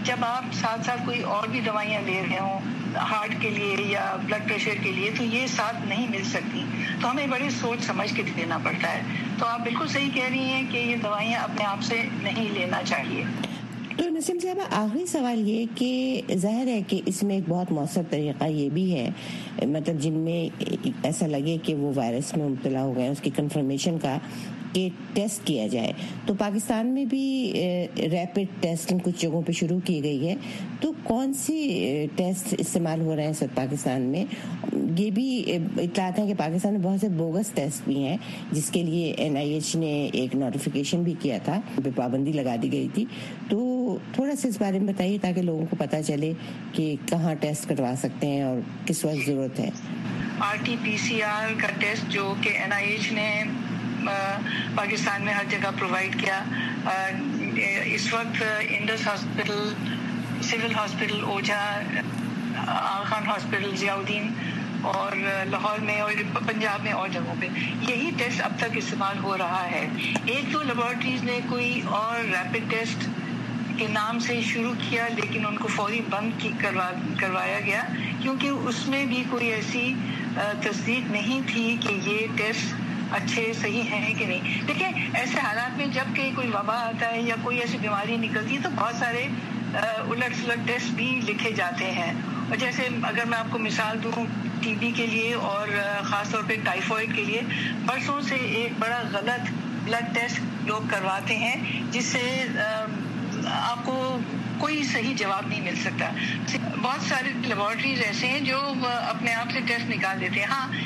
Speaker 5: جب آپ ساتھ ساتھ کوئی اور بھی دوائیاں لے رہے ہوں ہارٹ کے لیے یا بلڈ پریشر کے لیے تو یہ ساتھ نہیں مل سکتی, تو ہمیں بڑی سوچ سمجھ کے دینا پڑتا ہے. تو آپ بالکل صحیح کہہ رہی ہیں کہ یہ دوائیاں اپنے آپ سے نہیں لینا چاہیے.
Speaker 2: تو نسیم صاحبہ آخری سوال یہ کہ ظاہر ہے کہ اس میں ایک بہت مؤثر طریقہ یہ بھی ہے, مطلب جن میں ایسا لگے کہ وہ وائرس میں مبتلا ہو گئے اس کی کنفرمیشن کا کہ ٹیسٹ کیا جائے. تو پاکستان میں بھی ریپڈ ٹیسٹنگ کچھ جگہوں پہ شروع کی گئی ہے, تو کون سی ٹیسٹ استعمال ہو رہے ہیں سر پاکستان میں؟ یہ بھی اطلاعات ہیں کہ پاکستان میں بہت سے بوگس ٹیسٹ بھی ہیں جس کے لیے NIH نے ایک نوٹیفیکیشن بھی کیا تھا, پہ پابندی لگا دی گئی تھی. تو تھوڑا سا اس بارے میں بتائیے تاکہ لوگوں کو پتہ چلے کہ کہاں ٹیسٹ کروا سکتے ہیں اور کس وقت ضرورت ہے.
Speaker 5: RT-PCR کا ٹیسٹ جو کہ NIH نے پاکستان میں ہر جگہ پرووائڈ کیا, اس وقت Indus hospital, civil hospital Ojha, Agha Khan hospital Ziauddin اور لاہور میں اور پنجاب میں اور جگہوں پہ یہی ٹیسٹ اب تک استعمال ہو رہا ہے. ایک دو لیبارٹریز نے کوئی اور ریپڈ ٹیسٹ کے نام سے شروع کیا لیکن ان کو فوری بند کروایا گیا کیونکہ اس میں بھی کوئی ایسی تصدیق نہیں تھی کہ یہ ٹیسٹ اچھے صحیح ہیں کہ نہیں. دیکھیں ایسے حالات میں جب کہ کوئی وبا آتا ہے یا کوئی ایسی بیماری نکلتی ہے تو بہت سارے الٹ سلٹ ٹیسٹ بھی لکھے جاتے ہیں. اور جیسے اگر میں آپ کو مثال دوں TB کے لیے اور خاص طور پہ ٹائیفائڈ کے لیے برسوں سے ایک بڑا غلط بلڈ ٹیسٹ لوگ کرواتے ہیں جس سے آپ کو کوئی صحیح جواب نہیں مل سکتا. بہت سارے لیبارٹریز ایسے ہیں جو اپنے آپ سے ٹیسٹ نکال دیتے ہیں. ہاں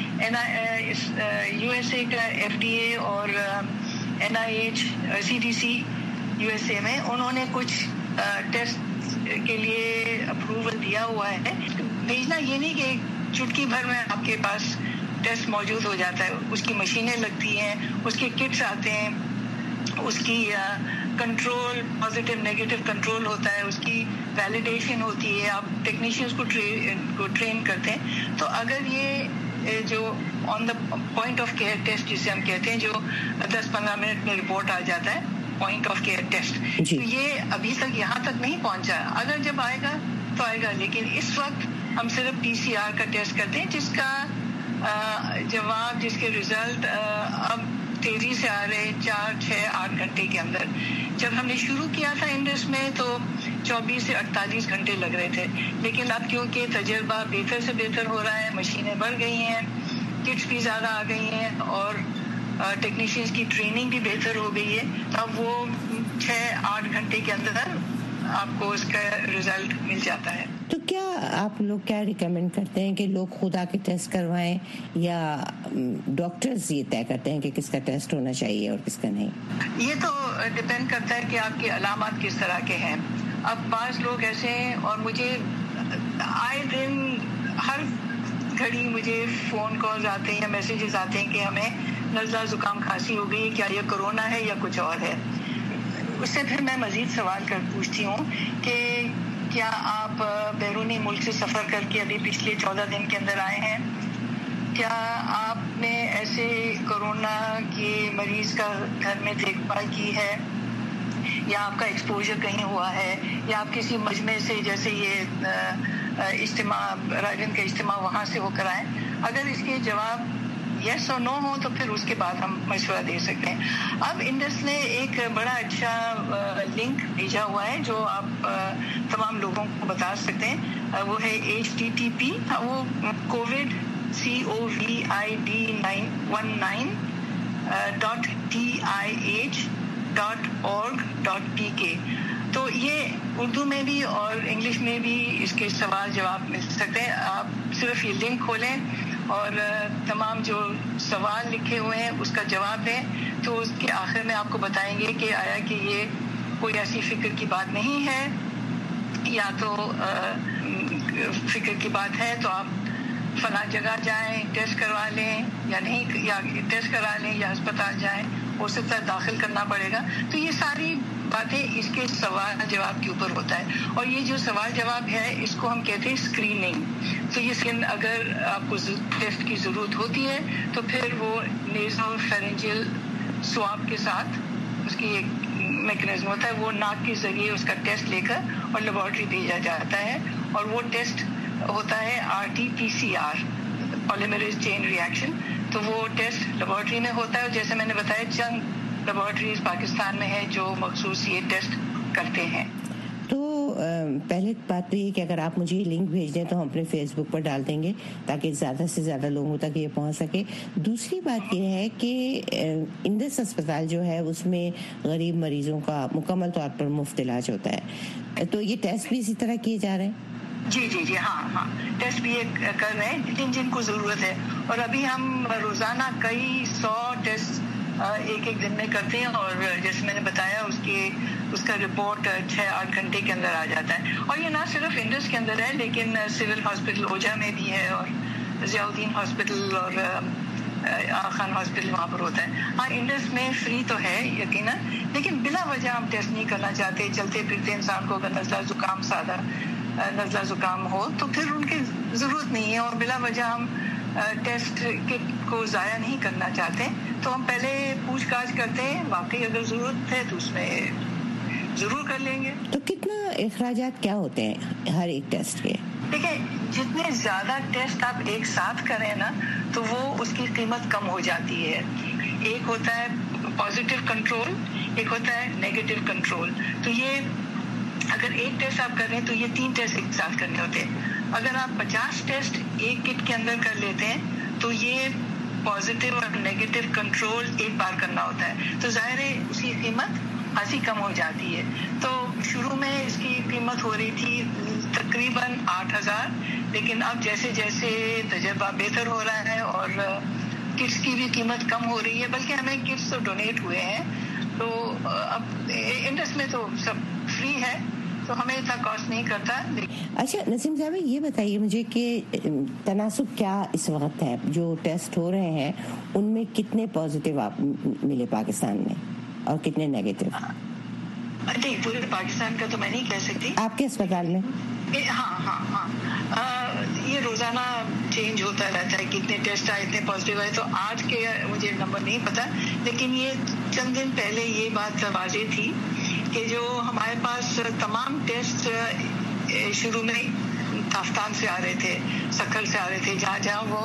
Speaker 5: USA کا FDA اور NIH CDC USA میں انہوں نے کچھ ٹیسٹ کے لیے اپروول دیا ہوا ہے. بھیجنا یہ نہیں کہ چٹکی بھر میں آپ کے پاس ٹیسٹ موجود ہو جاتا ہے, اس کی مشینیں لگتی ہیں, اس کے کٹس آتے ہیں, اس کی کنٹرول پازیٹیو نیگیٹو کنٹرول ہوتا ہے, اس کی ویلیڈیشن ہوتی ہے, آپ ٹیکنیشینز کو ٹرین کرتے ہیں. تو اگر یہ جو on the point of care test جسے ہم کہتے ہیں جو 10-15 منٹ میں رپورٹ آ جاتا ہے پوائنٹ آف کیئر ٹیسٹ, تو یہ ابھی تک یہاں تک نہیں پہنچا. اگر جب آئے گا تو آئے گا, لیکن اس وقت ہم صرف PCR کا ٹیسٹ کرتے ہیں جس کا جواب, جس کے ریزلٹ اب تیزی سے آ رہے 4-6-8 گھنٹے کے اندر. جب ہم نے شروع کیا تھا انڈس میں تو 24 سے 48 گھنٹے لگ رہے تھے, لیکن اب کیونکہ تجربہ بہتر سے بہتر ہو رہا ہے, مشینیں بڑھ گئی ہیں, کٹس بھی زیادہ آ گئی ہیں اور ٹیکنیشینز کی ٹریننگ بھی بہتر ہو گئی ہے, اب وہ 6-8 گھنٹے کے اندر آپ کو اس کا ریزلٹ مل جاتا ہے.
Speaker 2: تو کیا آپ لوگ کیا ریکمینڈ کرتے ہیں کہ لوگ خود آ کے ٹیسٹ کروائیں یا ڈاکٹرز یہ طے کرتے ہیں کہ کس کا ٹیسٹ ہونا چاہیے اور کس کا نہیں؟
Speaker 5: یہ تو ڈپینڈ کرتا ہے کہ آپ کے علامات کس طرح کے ہیں. اب بعض لوگ ایسے ہیں اور مجھے آئے دن ہر گھڑی مجھے فون کالز آتے ہیں یا میسیجز آتے ہیں کہ ہمیں نزلہ زکام کھانسی ہو گئی, کیا یہ کرونا ہے یا کچھ اور ہے. اس سے پھر میں مزید سوال پوچھتی ہوں کہ کیا آپ بیرونی ملک سے سفر کر کے ابھی پچھلے 14 دن کے اندر آئے ہیں؟ کیا آپ نے ایسے کرونا کے مریض کا گھر میں دیکھ بھال کی ہے یا آپ کا ایکسپوجر کہیں ہوا ہے یا آپ کسی مجمع سے جیسے یہ اجتماع رائجن کا اجتماع وہاں سے ہو کر آئیں؟ اگر اس کے جواب یس اور نو ہو تو پھر اس کے بعد ہم مشورہ دے سکتے ہیں. اب انڈس نے ایک بڑا اچھا لنک بھیجا ہوا ہے جو آپ تمام لوگوں کو بتا سکتے ہیں. وہ ہے HTTP, وہ COVID covid-19.TIH.org.tk. تو یہ اردو میں بھی اور انگلش میں بھی اس کے سوال جواب مل سکتے ہیں. آپ صرف یہ لنک کھولیں اور تمام جو سوال لکھے ہوئے ہیں اس کا جواب دیں, تو اس کے آخر میں آپ کو بتائیں گے کہ آیا کہ یہ کوئی ایسی فکر کی بات نہیں ہے یا تو فکر کی بات ہے تو آپ فلاں جگہ جائیں ٹیسٹ کروا لیں یا نہیں, یا ٹیسٹ کرا لیں یا ہسپتال جائیں, ہو سکتا ہے داخل کرنا پڑے گا. تو یہ ساری باتیں اس کے سوال جواب کے اوپر ہوتا ہے. اور یہ جو سوال جواب ہے اس کو ہم کہتے ہیں اسکریننگ. تو یہ سکن اگر آپ کو ٹیسٹ کی ضرورت ہوتی ہے تو پھر وہ نیزو فیرنجل سواب کے ساتھ اس کی ایک میکنزم ہوتا ہے, وہ ناک کے ذریعے اس کا ٹیسٹ لے کر اور لیبارٹری بھیجا جاتا ہے, اور وہ ٹیسٹ ہوتا ہے RT-PCR, پولیمریز چین ریئیکشن. تو وہ ٹیسٹ لیبارٹری میں ہوتا ہے, اور جیسے میں نے بتایا چند لیبارٹریز پاکستان میں ہے جو مخصوص یہ ٹیسٹ کرتے ہیں.
Speaker 2: تو پہلے بات تو یہ کہ اگر آپ مجھے یہ لنک بھیج دیں تو ہم اپنے فیس بک پر ڈال دیں گے تاکہ زیادہ سے زیادہ لوگوں تک یہ پہنچ سکے. دوسری بات یہ ہے کہ انڈس اسپتال جو ہے اس میں غریب مریضوں کا مکمل طور پر مفت علاج ہوتا ہے, تو یہ ٹیسٹ بھی اسی طرح کیے جا رہے ہیں؟
Speaker 5: جی ہاں, ٹیسٹ بھی کر رہے ہیں جن کو ضرورت ہے, اور ابھی ہم روزانہ کئی 100 ٹیسٹ ایک دن میں کرتے ہیں, اور جیسے میں نے بتایا اس کا رپورٹ 6-8 گھنٹے کے اندر آ جاتا ہے. اور یہ نہ صرف انڈس کے اندر ہے لیکن سول ہاسپٹل اوجھا میں بھی ہے, اور ضیاء الدین ہاسپٹل اور خان ہاسپٹل وہاں پر ہوتا ہے. ہاں انڈس میں فری تو ہے یقیناً, لیکن بلا وجہ ہم ٹیسٹ نہیں کرنا چاہتے. چلتے پھرتے انسان کو اگر نزلہ زکام سادہ نزلہ زکام ہو تو پھر ان کی ضرورت نہیں ہے, اور بلا وجہ ہم ٹیسٹ کٹ کو ضائع نہیں کرنا چاہتے. تو ہم پہلے پوچھ گاچھ کرتے ہیں, واقعی اگر ضرورت ہے تو اس میں ضرور کر لیں گے.
Speaker 2: تو کتنا اخراجات کیا ہوتے ہیں ہر ایک ٹیسٹ کے؟
Speaker 5: دیکھیں, جتنے زیادہ ٹیسٹ آپ ایک ساتھ کریں نا تو وہ اس کی قیمت کم ہو جاتی ہے. ایک ہوتا ہے پازیٹیو کنٹرول, ایک ہوتا ہے نیگیٹو کنٹرول. تو یہ اگر ایک ٹیسٹ آپ کر رہے ہیں تو یہ 3 ٹیسٹ ایک ساتھ کرنے ہوتے ہیں. اگر آپ 50 ٹیسٹ ایک کٹ کے اندر کر لیتے ہیں تو یہ پازیٹیو اور نیگیٹو کنٹرول ایک بار کرنا ہوتا ہے. تو ظاہر ہے اس کی قیمت خاصی کم ہو جاتی ہے. تو شروع میں اس کی قیمت ہو رہی تھی تقریباً 8,000, لیکن اب جیسے جیسے تجربہ بہتر ہو رہا ہے اور کٹس کی بھی قیمت کم ہو رہی ہے, بلکہ ہمیں کٹس تو ڈونیٹ ہوئے ہیں. تو اب انڈس میں تو سب فری ہے, تو ہمیں اتنا کاسٹ نہیں کرتا.
Speaker 2: اچھا نسیم صاحب, یہ بتائیے مجھے کہ تناسب کیا اس وقت ہے جو ٹیسٹ ہو رہے ہیں ان میں کتنے پازیٹیو آپ ملے پاکستان میں اور کتنے نیگیٹو؟
Speaker 5: نہیں, پورے پاکستان کا تو میں نہیں کہہ سکتی.
Speaker 2: آپ کے اسپتال میں؟
Speaker 5: ہاں, یہ روزانہ چینج ہوتا رہتا ہے, کتنے ٹیسٹ آئے اتنے پازیٹیو آئے. تو آج کے مجھے نمبر نہیں پتا, لیکن یہ چند دن پہلے یہ بات واضح تھی کہ جو ہمارے پاس تمام ٹیسٹ شروع میں تافتان سے آ رہے تھے, سکھر سے آ رہے تھے, جہاں وہ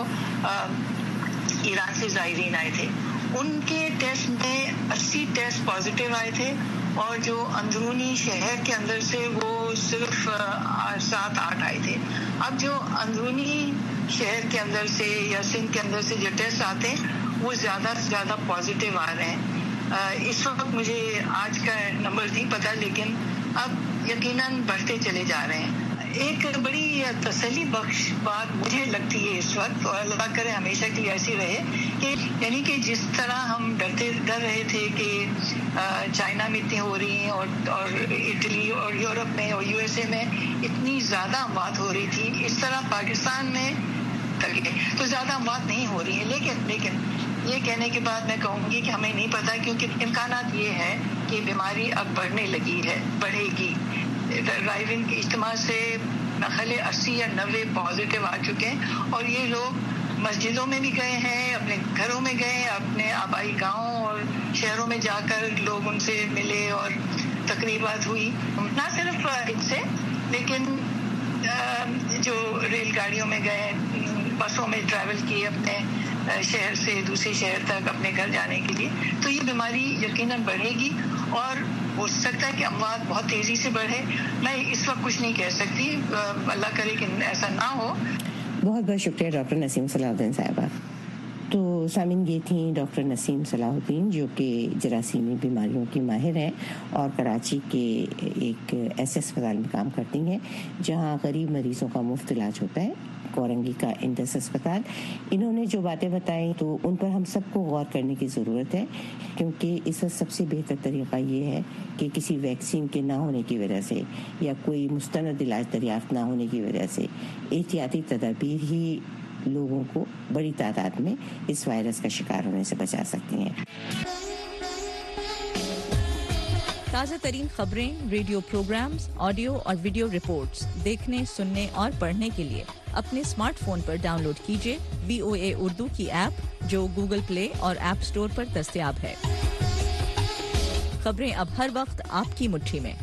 Speaker 5: ایران سے زائرین آئے تھے, ان کے ٹیسٹ میں 80 ٹیسٹ پازیٹیو آئے تھے, اور جو اندرونی شہر کے اندر سے وہ صرف 7-8 آئے تھے. اب جو اندرونی شہر کے اندر سے یا سندھ کے اندر سے جو ٹیسٹ آتے ہیں وہ زیادہ سے زیادہ پازیٹیو آ رہے ہیں. اس وقت مجھے آج کا نمبر نہیں پتا, لیکن اب یقیناً بڑھتے چلے جا رہے ہیں. ایک بڑی تسلی بخش بات مجھے لگتی ہے اس وقت, اور اللہ کرے ہمیشہ کے لیے ایسی رہے, کہ یعنی کہ جس طرح ہم ڈر رہے تھے کہ چائنا میں اتنی ہو رہی ہیں اور اٹلی اور یورپ میں اور USA میں اتنی زیادہ اموات ہو رہی تھی, اس طرح پاکستان میں تو زیادہ اموات نہیں ہو رہی ہیں. لیکن یہ کہنے کے بعد میں کہوں گی کہ ہمیں نہیں پتا, کیونکہ امکانات یہ ہے کہ بیماری اب بڑھنے لگی ہے, بڑھے گی. ڈرائیونگ کے اجتماع سے نقلے 80 یا 90 پازیٹیو آ چکے ہیں, اور یہ لوگ مسجدوں میں بھی گئے ہیں, اپنے گھروں میں گئے, اپنے آبائی گاؤں اور شہروں میں جا کر لوگ ان سے ملے اور تقریبات ہوئی. نہ صرف ان سے, لیکن جو ریل گاڑیوں میں گئے, بسوں میں ٹریول کیے اپنے شہر سے دوسرے شہر تک اپنے گھر جانے کے لیے. تو یہ بیماری یقیناً بڑھے گی, اور ہو سکتا ہے کہ اموات بہت تیزی سے بڑھے. میں اس وقت کچھ نہیں کہہ سکتی, اللہ کرے کہ ایسا نہ ہو.
Speaker 2: بہت بہت شکریہ ڈاکٹر نسیم صلاح الدین صاحبہ. تو سامعین, یہ تھیں ڈاکٹر نسیم صلاح الدین جو کہ جراثیمی بیماریوں کی ماہر ہیں اور کراچی کے ایک ایسے اسپتال میں کام کرتی ہیں جہاں غریب مریضوں کا مفت علاج ہوتا ہے, کورنگی کا انڈس اسپتال. انہوں نے جو باتیں بتائیں تو ان پر ہم سب کو غور کرنے کی ضرورت ہے, کیونکہ اس وقت سب سے بہتر طریقہ یہ ہے کہ کسی ویکسین کے نہ ہونے کی وجہ سے یا کوئی مستند علاج دریافت نہ ہونے کی وجہ سے احتیاطی تدابیر ہی لوگوں کو بڑی تعداد میں اس وائرس کا شکار ہونے سے بچا سکتی ہیں.
Speaker 6: تازہ ترین خبریں, ریڈیو پروگرامز, آڈیو اور ویڈیو رپورٹس دیکھنے, سننے اور پڑھنے کے لیے اپنے اسمارٹ فون پر ڈاؤن لوڈ کیجیے VOA اردو کی ایپ, جو گوگل پلے اور ایپ اسٹور پر دستیاب ہے. खबरें अब हर वक्त आपकी मुट्ठी में।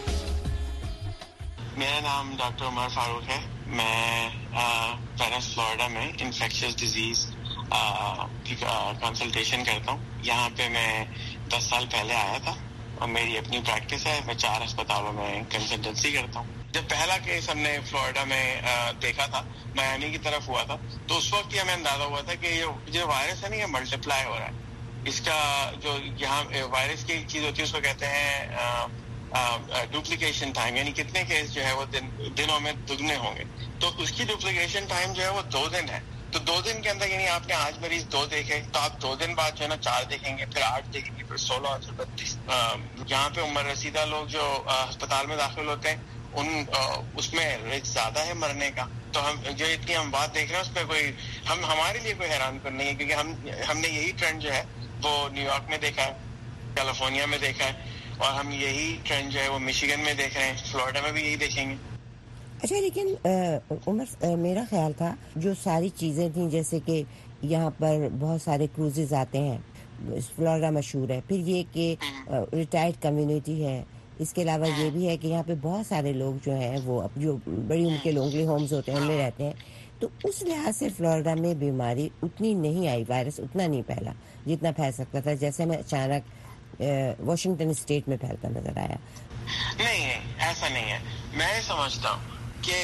Speaker 7: मेरा नाम डॉक्टर उमर फारूक है। मैं पेरिस फ्लोरिडा में इन्फेक्शियस डिजीज की कंसल्टेशन करता हूँ। यहाँ पे मैं 10 साल पहले आया था और मेरी अपनी प्रैक्टिस है। मैं 4 अस्पतालों में कंसल्टेंसी करता हूँ। जब पहला केस हमने फ्लोरिडा में देखा था, मायामी की तरफ हुआ था, तो उस वक्त ही हमें अंदाजा हुआ था कि जो वायरस है ना, ये मल्टीप्लाई हो रहा है। इसका जो यहाँ वायरस की चीज होती है उसको कहते हैं डुप्लीकेशन टाइम, यानी कितने केस जो है वो दिनों में दुगने होंगे। तो उसकी डुप्लीकेशन टाइम जो है वो 2 दिन है। तो 2 दिन के अंदर, यानी आपने आज मरीज 2 देखे तो आप 2 दिन बाद जो है ना 4 देखेंगे, फिर 8 देखेंगे, फिर 16 और 32। यहाँ पे उम्र रसीदा लोग जो अस्पताल में दाखिल होते हैं उसमें रिस्क ज्यादा है मरने का। तो हम जो इतनी हम बात देख रहे हैं उसमें कोई हमारे लिए कोई हैरान कर नहीं है, क्योंकि हमने यही ट्रेंड जो है वो न्यूयॉर्क में देखा है, कैलिफोर्निया में देखा है, और हम यही ट्रेंड जो है वो मिशिगन में देख रहे हैं, फ्लोरिडा में भी यही देखेंगे।
Speaker 2: अच्छा, लेकिन उमर, मेरा ख्याल था जो सारी चीज़ें थी, जैसे कि यहाँ पर बहुत सारे क्रूजेज आते हैं, फ्लोरिडा मशहूर है, फिर ये कि रिटायर्ड कम्युनिटी है, इसके अलावा ये भी है कि यहाँ पे बहुत सारे लोग जो हैं वो जो बड़ी उम्र के लोगों के होम्स होते हैं उनमें रहते हैं, तो उस लिहाज से फ्लोरिडा में बीमारी उतनी नहीं आई, वायरस उतना नहीं फैला जितना फैल सकता था, जैसे हमें अचानक वाशिंगटन स्टेट में फैलता नजर आया।
Speaker 7: नहीं, ऐसा नहीं है। मैं समझता हूँ कि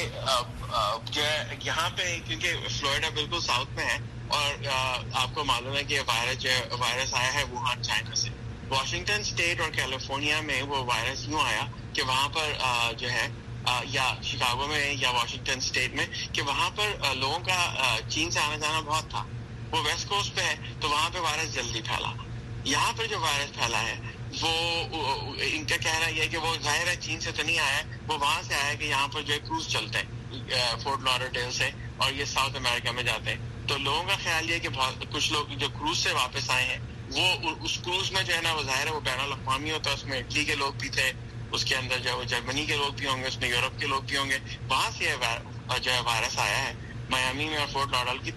Speaker 7: जो है यहाँ पे, क्योंकि फ्लोरिडा बिल्कुल साउथ में है और आपको मालूम है कि वायरस आया है वुहान, चाइना से। वॉशिंगटन स्टेट और कैलिफोर्निया में वो वायरस यूं आया कि वहां पर जो है या शिकागो में या वॉशिंगटन स्टेट में, कि वहां पर लोगों का चीन से आना जाना बहुत था। वो वेस्ट कोस्ट पे है तो वहां पे वायरस जल्दी फैला। यहाँ पर जो वायरस फैला है वो इनका कहना यह है कि वो जाहिर है चीन से तो नहीं आया है, वो वहां से आया है कि यहाँ पर जो है क्रूज चलते हैं फोर्ट लॉडरडेल से, और ये साउथ अमेरिका में जाते हैं। तो लोगों का ख्याल ये कि कुछ लोग जो क्रूज से वापस आए हैं वो उस क्रूज में जो है ना वो जाहिर है वो बैनुल अक़वामी होता है, उसमें इटली के लोग भी थे, उसके अंदर जो है वो जर्मनी के लोग भी होंगे, उसमें यूरोप के लोग भी होंगे। वहां से जो है वायरस आया है मायामी में और फोर्ट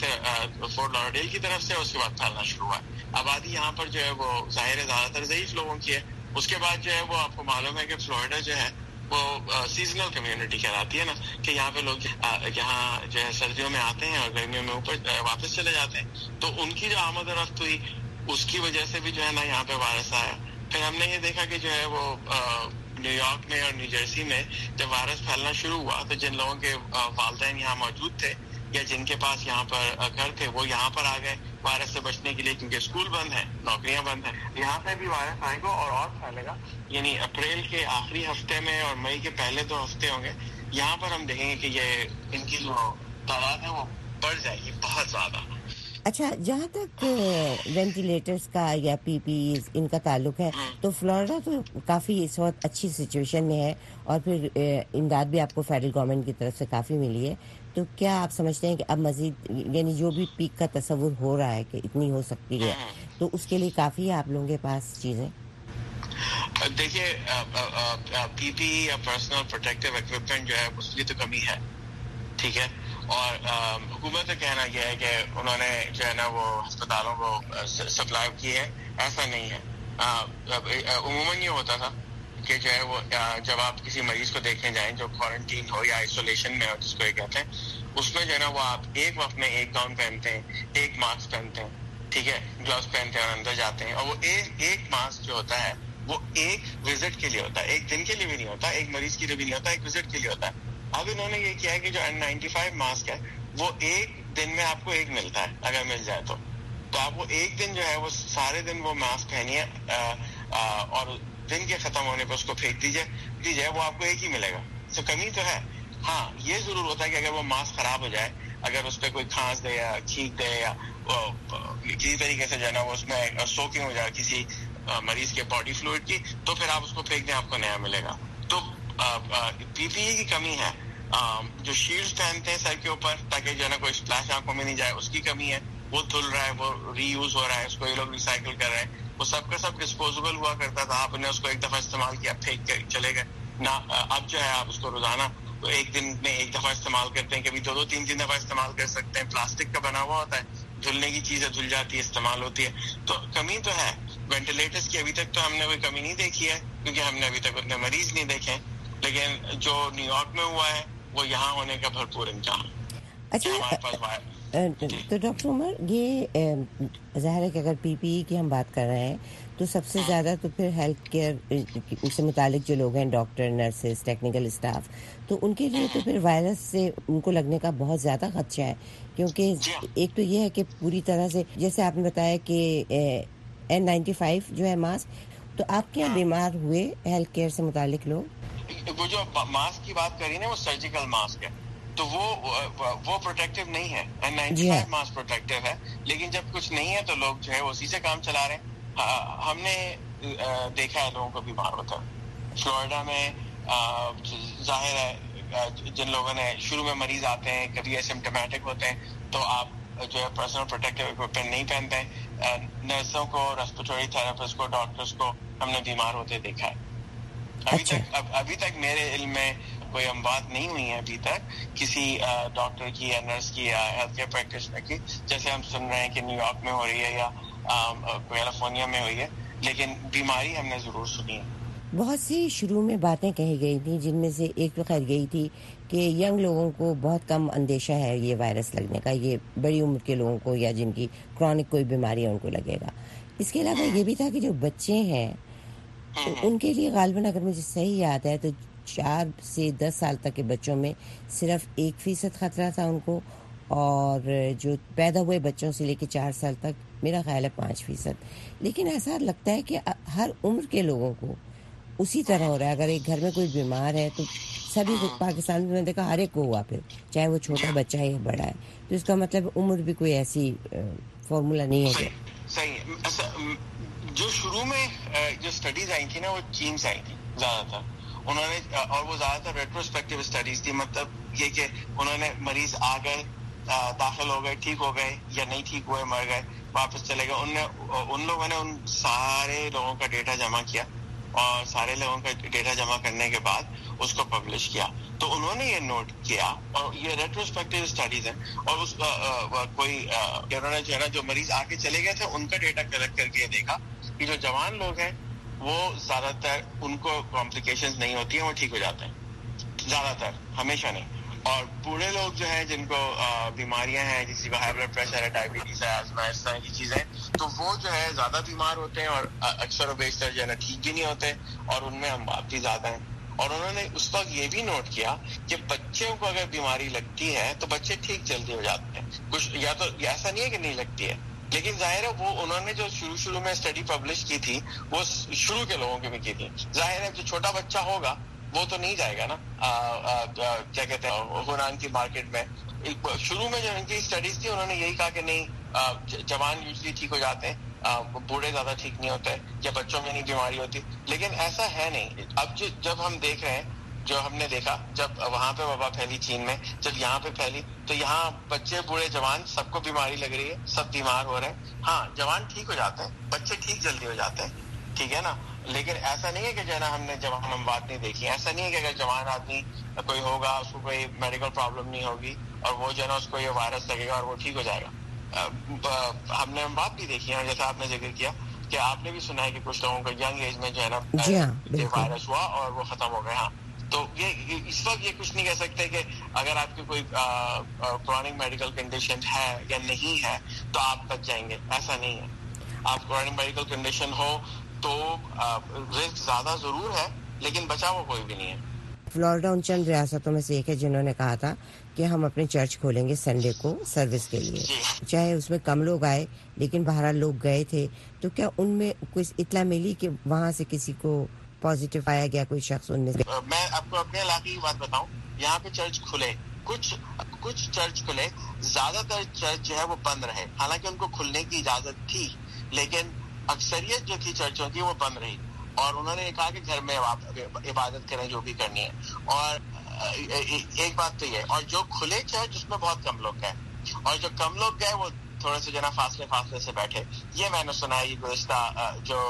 Speaker 7: लॉडरडेल की तरफ से, उसके बाद फैलना शुरू हुआ। आबादी यहाँ पर जो है वो जाहिर है ज्यादातर ज़ईफ लोगों की है। उसके बाद जो है वो आपको मालूम है कि फ्लोरिडा जो है वो सीजनल कम्युनिटी कहलाती है ना, कि यहाँ पे लोग यहाँ जो है सर्दियों में आते हैं और गर्मियों में ऊपर वापस चले जाते हैं। तो उनकी जो आमद और रफ्त हुई उसकी वजह से भी जो है ना यहाँ पे वायरस आया। फिर हमने ये देखा कि जो है वो न्यूयॉर्क में और न्यू जर्सी में जब वायरस फैलना शुरू हुआ तो जिन लोगों के वालिदैन यहाँ मौजूद थे या जिनके पास यहाँ पर घर थे वो यहाँ पर आ गए वायरस से बचने के लिए, क्योंकि स्कूल बंद है, नौकरियां बंद है। यहाँ पे भी वायरस आएगा और फैलेगा, यानी अप्रैल के आखिरी हफ्ते में और मई के पहले 2 हफ्ते होंगे। यहाँ पर हम देखेंगे कि ये इनकी जो तादाद है वो बढ़ जाएगी बहुत ज्यादा।
Speaker 2: अच्छा, जहाँ तक वेंटिलेटर्स का या पीपीईज इनका ताल्लुक है, तो फ्लोरिडा तो काफ़ी इस वक्त अच्छी सिचुएशन में है और फिर इमदाद भी आपको फेडरल गवर्नमेंट की तरफ से काफ़ी मिली है। तो क्या आप समझते हैं कि अब मजीद, यानी जो भी पीक का तस्वुर हो रहा है कि इतनी हो सकती है, तो उसके लिए काफ़ी है आप लोगों के पास चीज़ें?
Speaker 7: देखिए, पीपीई या पर्सनल प्रोटेक्टिव इक्विपमेंट जो है उसकी तो कमी है, ठीक है। और हुकूमत का कहना यह है कि उन्होंने जो है ना वो अस्पतालों को सप्लाई की है, ऐसा नहीं है। उमूमन ये होता था कि जो है वो जब आप किसी मरीज को देखने जाएं जो क्वारंटीन हो या आइसोलेशन में हो, जिसको ये कहते हैं, उसमें जो है ना वो आप एक वक्त में एक गाउन पहनते हैं, एक मास्क पहनते हैं, ठीक है, ग्लव्स पहनते हैं और अंदर जाते हैं। और वो एक मास्क जो होता है वो एक विजिट के लिए होता है, एक दिन के लिए भी नहीं होता, एक मरीज के लिए भी नहीं होता, एक विजिट के लिए होता है। अब इन्होंने ये किया है कि जो N95 मास्क है वो एक दिन में आपको एक मिलता है, अगर मिल जाए तो आप वो एक दिन जो है वो सारे दिन वो मास्क पहनिए और दिन के खत्म होने पर उसको फेंक दीजिए, वो आपको एक ही मिलेगा। तो कमी तो है। हाँ, ये जरूर होता है कि अगर वो मास्क खराब हो जाए, अगर उस पर कोई खांस दे या छींक दे या किसी तरीके से जो है ना वो उसमें सोकिंग हो जाए किसी मरीज के बॉडी फ्लूइड की, तो फिर आप उसको फेंक दें, आपको नया मिलेगा। तो पीपीई की कमी है। जो शील्ड्स पहनते हैं सर के ऊपर ताकि जो है ना कोई स्प्लैश आंखों में नहीं जाए, उसकी कमी है। वो धुल रहा है, वो रीयूज हो रहा है, उसको ये लोग रिसाइकिल कर रहे हैं। वो सब का सब डिस्पोजेबल हुआ करता था, आपने उसको एक दफा इस्तेमाल किया, फेंक के चले गए ना। अब जो है आप उसको रोजाना तो एक दिन में एक दफा इस्तेमाल करते हैं, कभी 2-2, 3-3 दफा इस्तेमाल कर सकते हैं। प्लास्टिक का बना हुआ होता है, धुलने की चीजें धुल जाती है, इस्तेमाल होती है। तो कमी तो है, وینٹیلیٹرز کی ابھی تک تو ہم نے کوئی کمی نہیں دیکھی ہے کیونکہ ہم نے ابھی تک اتنے مریض نہیں دیکھے، لیکن جو نیو یارک میں ہوا ہے وہ یہاں ہونے کا بھرپور امکان ہے۔
Speaker 2: اچھا تو ڈاکٹر عمر، یہ ظاہر ہے کہ اگر پی پی ای کی ہم بات کر رہے ہیں تو سب سے زیادہ تو پھر ہیلتھ کیئر سے متعلق جو لوگ ہیں، ڈاکٹر، نرسز، ٹیکنیکل اسٹاف، تو ان کے لیے تو پھر وائرس سے ان کو لگنے کا بہت زیادہ خدشہ ہے، کیونکہ ایک تو یہ ہے کہ پوری طرح سے جیسے آپ نے بتایا کہ N95 جو ہے ماسک، تو آپ کے یہاں بیمار ہوئے ہیلتھ کیئر سے متعلق لوگ؟
Speaker 7: وہ جو ماسک کی بات کری نا وہ سرجیکل ماسک ہے، تو وہ پروٹیکٹیو نہیں ہے۔ N95 ماسک پروٹیکٹیو ہے، لیکن جب کچھ نہیں ہے تو لوگ جو ہے اسی سے کام چلا رہے ہیں۔ ہم نے دیکھا ہے لوگوں کو بیمار ہوتا ہے فلوریڈا میں، ظاہر ہے جن لوگوں نے شروع میں مریض آتے ہیں کبھی ایسمپٹومیٹک ہوتے ہیں تو آپ جو ہے پرسنل پروٹیکٹیو اکوپمنٹ نہیں پہنتے ہیں۔ نرسوں کو، ریسپیریٹری تھراپسٹ کو، ڈاکٹرز کو ہم نے بیمار ہوتے دیکھا ہے۔ ابھی تک میرے علم میں کوئی اموات نہیں ہوئی ہے ابھی تک کسی ڈاکٹر کی یا نرس کی یا ہیلتھ کیئر پریکٹیشنر کی، جیسے ہم سن رہے ہیں کہ نیو یارک میں ہو رہی ہے یا کیلیفورنیا میں ہوئی ہے، لیکن بیماری ہم نے ضرور سنی ہے۔
Speaker 2: بہت سی شروع میں باتیں کہی گئی تھیں، جن میں سے ایک تو خیر یہی تھی کہ ینگ لوگوں کو بہت کم اندیشہ ہے یہ وائرس لگنے کا، یہ بڑی عمر کے لوگوں کو یا جن کی کرونک کوئی بیماری ہے ان کو لگے گا۔ اس کے علاوہ یہ بھی تھا کہ جو بچے ہیں ان کے لیے غالباً اگر مجھے صحیح یاد ہے تو 4 سے 10 سال تک کے بچوں میں صرف 1% خطرہ تھا ان کو، اور جو پیدا ہوئے بچوں سے لے کے 4 سال تک میرا خیال ہے 5%۔ لیکن ایسا لگتا ہے کہ ہر عمر کے لوگوں کو اسی طرح ہو رہا ہے۔ اگر ایک گھر میں کوئی بیمار ہے تو سبھی پاکستان میں دیکھا ہر ایک کو ہوا، پھر چاہے وہ چھوٹا بچہ ہے یا بڑا ہے، تو اس کا مطلب عمر بھی کوئی ایسی فارمولا نہیں ہے۔
Speaker 7: صحیح۔ جو شروع میں جو اسٹڈیز آئی تھی نا وہ چین سے آئی تھی زیادہ تر، انہوں نے، اور وہ زیادہ تر ریٹروسپیکٹیو اسٹڈیز تھی، مطلب یہ کہ انہوں نے مریض آ گئے، داخل ہو گئے، ٹھیک ہو گئے یا نہیں ٹھیک ہوئے، مر گئے، واپس چلے گئے۔ ان لوگوں نے ان سارے لوگوں کا ڈیٹا جمع کیا اور سارے لوگوں کا ڈیٹا جمع کرنے کے بعد اس کو پبلش کیا۔ تو انہوں نے یہ نوٹ کیا، اور یہ ریٹروسپیکٹیو اسٹڈیز ہیں، اور اس کوئی انہوں نے جو ہے نا جو مریض آ کے چلے گئے تھے ان کا ڈیٹا کلیکٹ کر کے یہ دیکھا کہ جو جوان لوگ ہیں وہ زیادہ تر ان کو کمپلیکیشنز نہیں ہوتی ہیں، وہ ٹھیک ہو جاتے ہیں زیادہ تر، ہمیشہ نہیں۔ اور بوڑھے لوگ جو ہیں جن کو بیماریاں ہیں، جیسے ہائی بلڈ پریشر ہے، ڈائبٹیز ہے، آسما، اس طرح کی چیزیں، تو وہ جو ہے زیادہ بیمار ہوتے ہیں اور اکثر و بیشتر جو ہے نا ٹھیک بھی نہیں ہوتے، اور ان میں اموات بھی زیادہ ہیں۔ اور انہوں نے اس وقت یہ بھی نوٹ کیا کہ بچوں کو اگر بیماری لگتی ہے تو بچے ٹھیک جلدی ہو جاتے ہیں، کچھ یا تو ایسا نہیں ہے کہ نہیں لگتی ہے، لیکن ظاہر ہے وہ انہوں نے جو شروع میں اسٹڈی پبلش کی تھی وہ شروع کے لوگوں کی بھی کی تھی۔ ظاہر ہے جو چھوٹا بچہ ہوگا وہ تو نہیں جائے گا نا کیا کہتے ہیں ہونان کی مارکیٹ میں۔ شروع میں جو ان کی اسٹڈیز تھی انہوں نے یہی کہا کہ نہیں، جوان یوزلی ٹھیک ہو جاتے ہیں، بوڑھے زیادہ ٹھیک نہیں ہوتے یا بچوں میں نہیں بیماری ہوتی، لیکن ایسا ہے نہیں۔ اب جب ہم دیکھ رہے ہیں، جو ہم نے دیکھا جب وہاں پہ وبا پھیلی چین میں، جب یہاں پہ پھیلی تو یہاں بچے، بوڑھے، جوان سب کو بیماری لگ رہی ہے، سب بیمار ہو رہے ہیں۔ ہاں جوان ٹھیک ہو جاتے ہیں، بچے ٹھیک جلدی ہو جاتے ہیں، ٹھیک ہے نا، لیکن ایسا نہیں ہے کہ جو ہے نا ہم نے جوان اموات نہیں دیکھی۔ ایسا نہیں ہے کہ اگر جوان آدمی کوئی ہوگا اس کو کوئی میڈیکل پرابلم نہیں ہوگی اور وہ جو ہے نا اس کو یہ وائرس لگے گا اور وہ ٹھیک ہو جائے گا۔ ہم نے اموات بھی دیکھی ہیں، جیسا آپ نے ذکر کیا کہ آپ نے بھی سنا ہے کہ کچھ لوگوں کو ینگ ایج میں جو ہے نا یہ وائرس ہوا اور وہ ختم ہو گئے۔ ہاں، تو یہ اس وقت یہ کچھ نہیں کہہ سکتے کہ اگر آپ کی کوئی کرونک میڈیکل کنڈیشن ہے یا نہیں ہے تو آپ بچ جائیں گے، ایسا نہیں ہے۔ آپ کرونک میڈیکل کنڈیشن ہو تو رسک زیادہ ضرور ہے، لیکن بچا وہ کوئی بھی نہیں ہے۔
Speaker 2: فلوریڈا ان چند ریاستوں میں سے ایک ہے جنہوں نے کہا تھا کہ ہم اپنے چرچ کھولیں گے سنڈے کو سروس کے لیے، چاہے اس میں کم لوگ آئے لیکن بہرحال لوگ گئے تھے۔ تو کیا ان میں کچھ اطلاع ملی کہ وہاں سے کسی کو پازیٹیو پایا گیا، کوئی شخص ان میں سے؟
Speaker 7: میں آپ کو اپنے علاقے کی بات بتاؤں، یہاں پہ چرچ کھلے، کچھ چرچ کھلے، زیادہ تر چرچ جو ہے وہ بند رہے، حالانکہ ان کو کھلنے کی اجازت تھی، لیکن اکثریت جو تھی چرچوں کی وہ بند رہی، اور انہوں نے کہا کہ گھر میں عبادت کریں جو بھی کرنی ہے۔ اور ایک بات تو یہ، اور جو کھلے چرچ اس میں بہت کم لوگ گئے، اور جو کم لوگ گئے وہ تھوڑے سے جو نا فاصلے سے بیٹھے۔ یہ میں نے سنا ہے یہ گزشتہ جو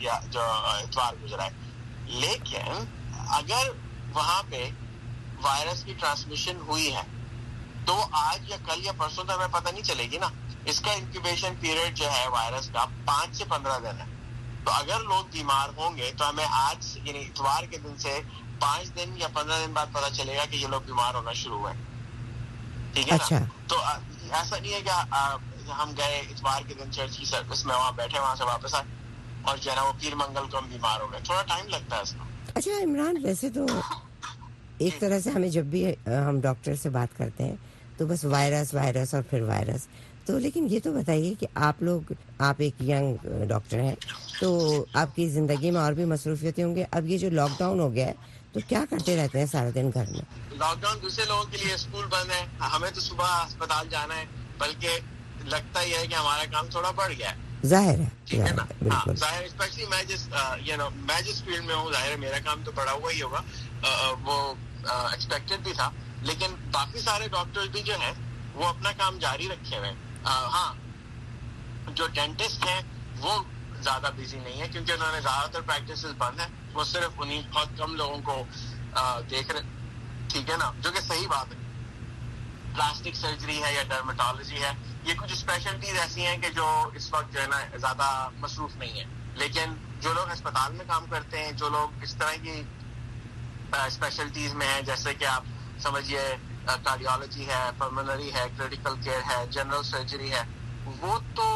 Speaker 7: اتوار گزرا ہے۔ لیکن اگر وہاں پہ وائرس کی ٹرانسمیشن ہوئی ہے تو آج یا کل یا پرسوں تک ہمیں پتہ نہیں چلے گی نا۔ اس کا انکیوبیشن پیریڈ جو ہے وائرس کا 5 سے 15 دن ہے، تو اگر لوگ بیمار ہوں گے تو ہمیں آج یعنی اتوار کے دن سے 5 دن یا 15 دن بعد پتا چلے گا کہ یہ لوگ بیمار ہونا شروع ہوئے. ٹھیک ہے نا. تو ایسا نہیں ہے کہ ہم گئے اتوار کے دن چرچ کی سروس میں وہاں بیٹھے وہاں سے واپس آئے اور جو ہے نا وہ پیر منگل کو ہم بیمار ہو گئے. تھوڑا ٹائم لگتا ہے اس میں.
Speaker 2: اچھا عمران، ویسے تو ایک طرح سے ہمیں جب بھی ہم ڈاکٹر سے بات کرتے ہیں تو بس وائرس وائرس اور پھر وائرس. تو لیکن یہ تو بتائیے کہ آپ ایک ینگ ڈاکٹر ہیں تو آپ کی زندگی میں اور بھی مصروفیتیں ہوں گے. اب یہ جو لاک ڈاؤن ہو گیا ہے تو کیا کرتے رہتے ہیں سارا دن گھر میں؟
Speaker 7: لاک ڈاؤن دوسرے لوگوں کے لیے اسکول بند ہے، ہمیں تو صبح اسپتال جانا ہے، بلکہ لگتا یہ ہے کہ ہمارا کام تھوڑا بڑھ گیا ہے.
Speaker 2: ظاہر ہے،
Speaker 7: ٹھیک ہے نا.
Speaker 2: بالکل
Speaker 7: ظاہر اسپیشلی میں جس فیلڈ میں ہوں، ظاہر ہے میرا کام تو بڑا ہوا ہی ہوگا، وہ ایکسپیکٹڈ بھی تھا. لیکن باقی سارے ڈاکٹر بھی جو ہیں وہ اپنا کام جاری رکھے ہوئے ہیں. ہاں، جو ڈینٹسٹ ہیں وہ زیادہ بزی نہیں ہے کیونکہ انہوں نے زیادہ تر پریکٹسز بند ہیں. وہ صرف انہیں بہت کم لوگوں کو دیکھ رہے. ٹھیک ہے نا، جو کہ صحیح بات ہے. پلاسٹک سرجری ہے یا ڈرمیٹالوجی ہے، یہ کچھ اسپیشلٹیز ایسی ہیں کہ جو اس وقت جو ہے نا زیادہ مصروف نہیں ہے. لیکن جو لوگ ہسپتال میں کام کرتے ہیں، جو لوگ اس طرح کی اسپیشلٹیز میں ہیں، جیسے کہ آپ سمجھیے کارڈیالوجی ہے، پلمونری ہے، کریٹیکل کیئر ہے، جنرل سرجری ہے، وہ تو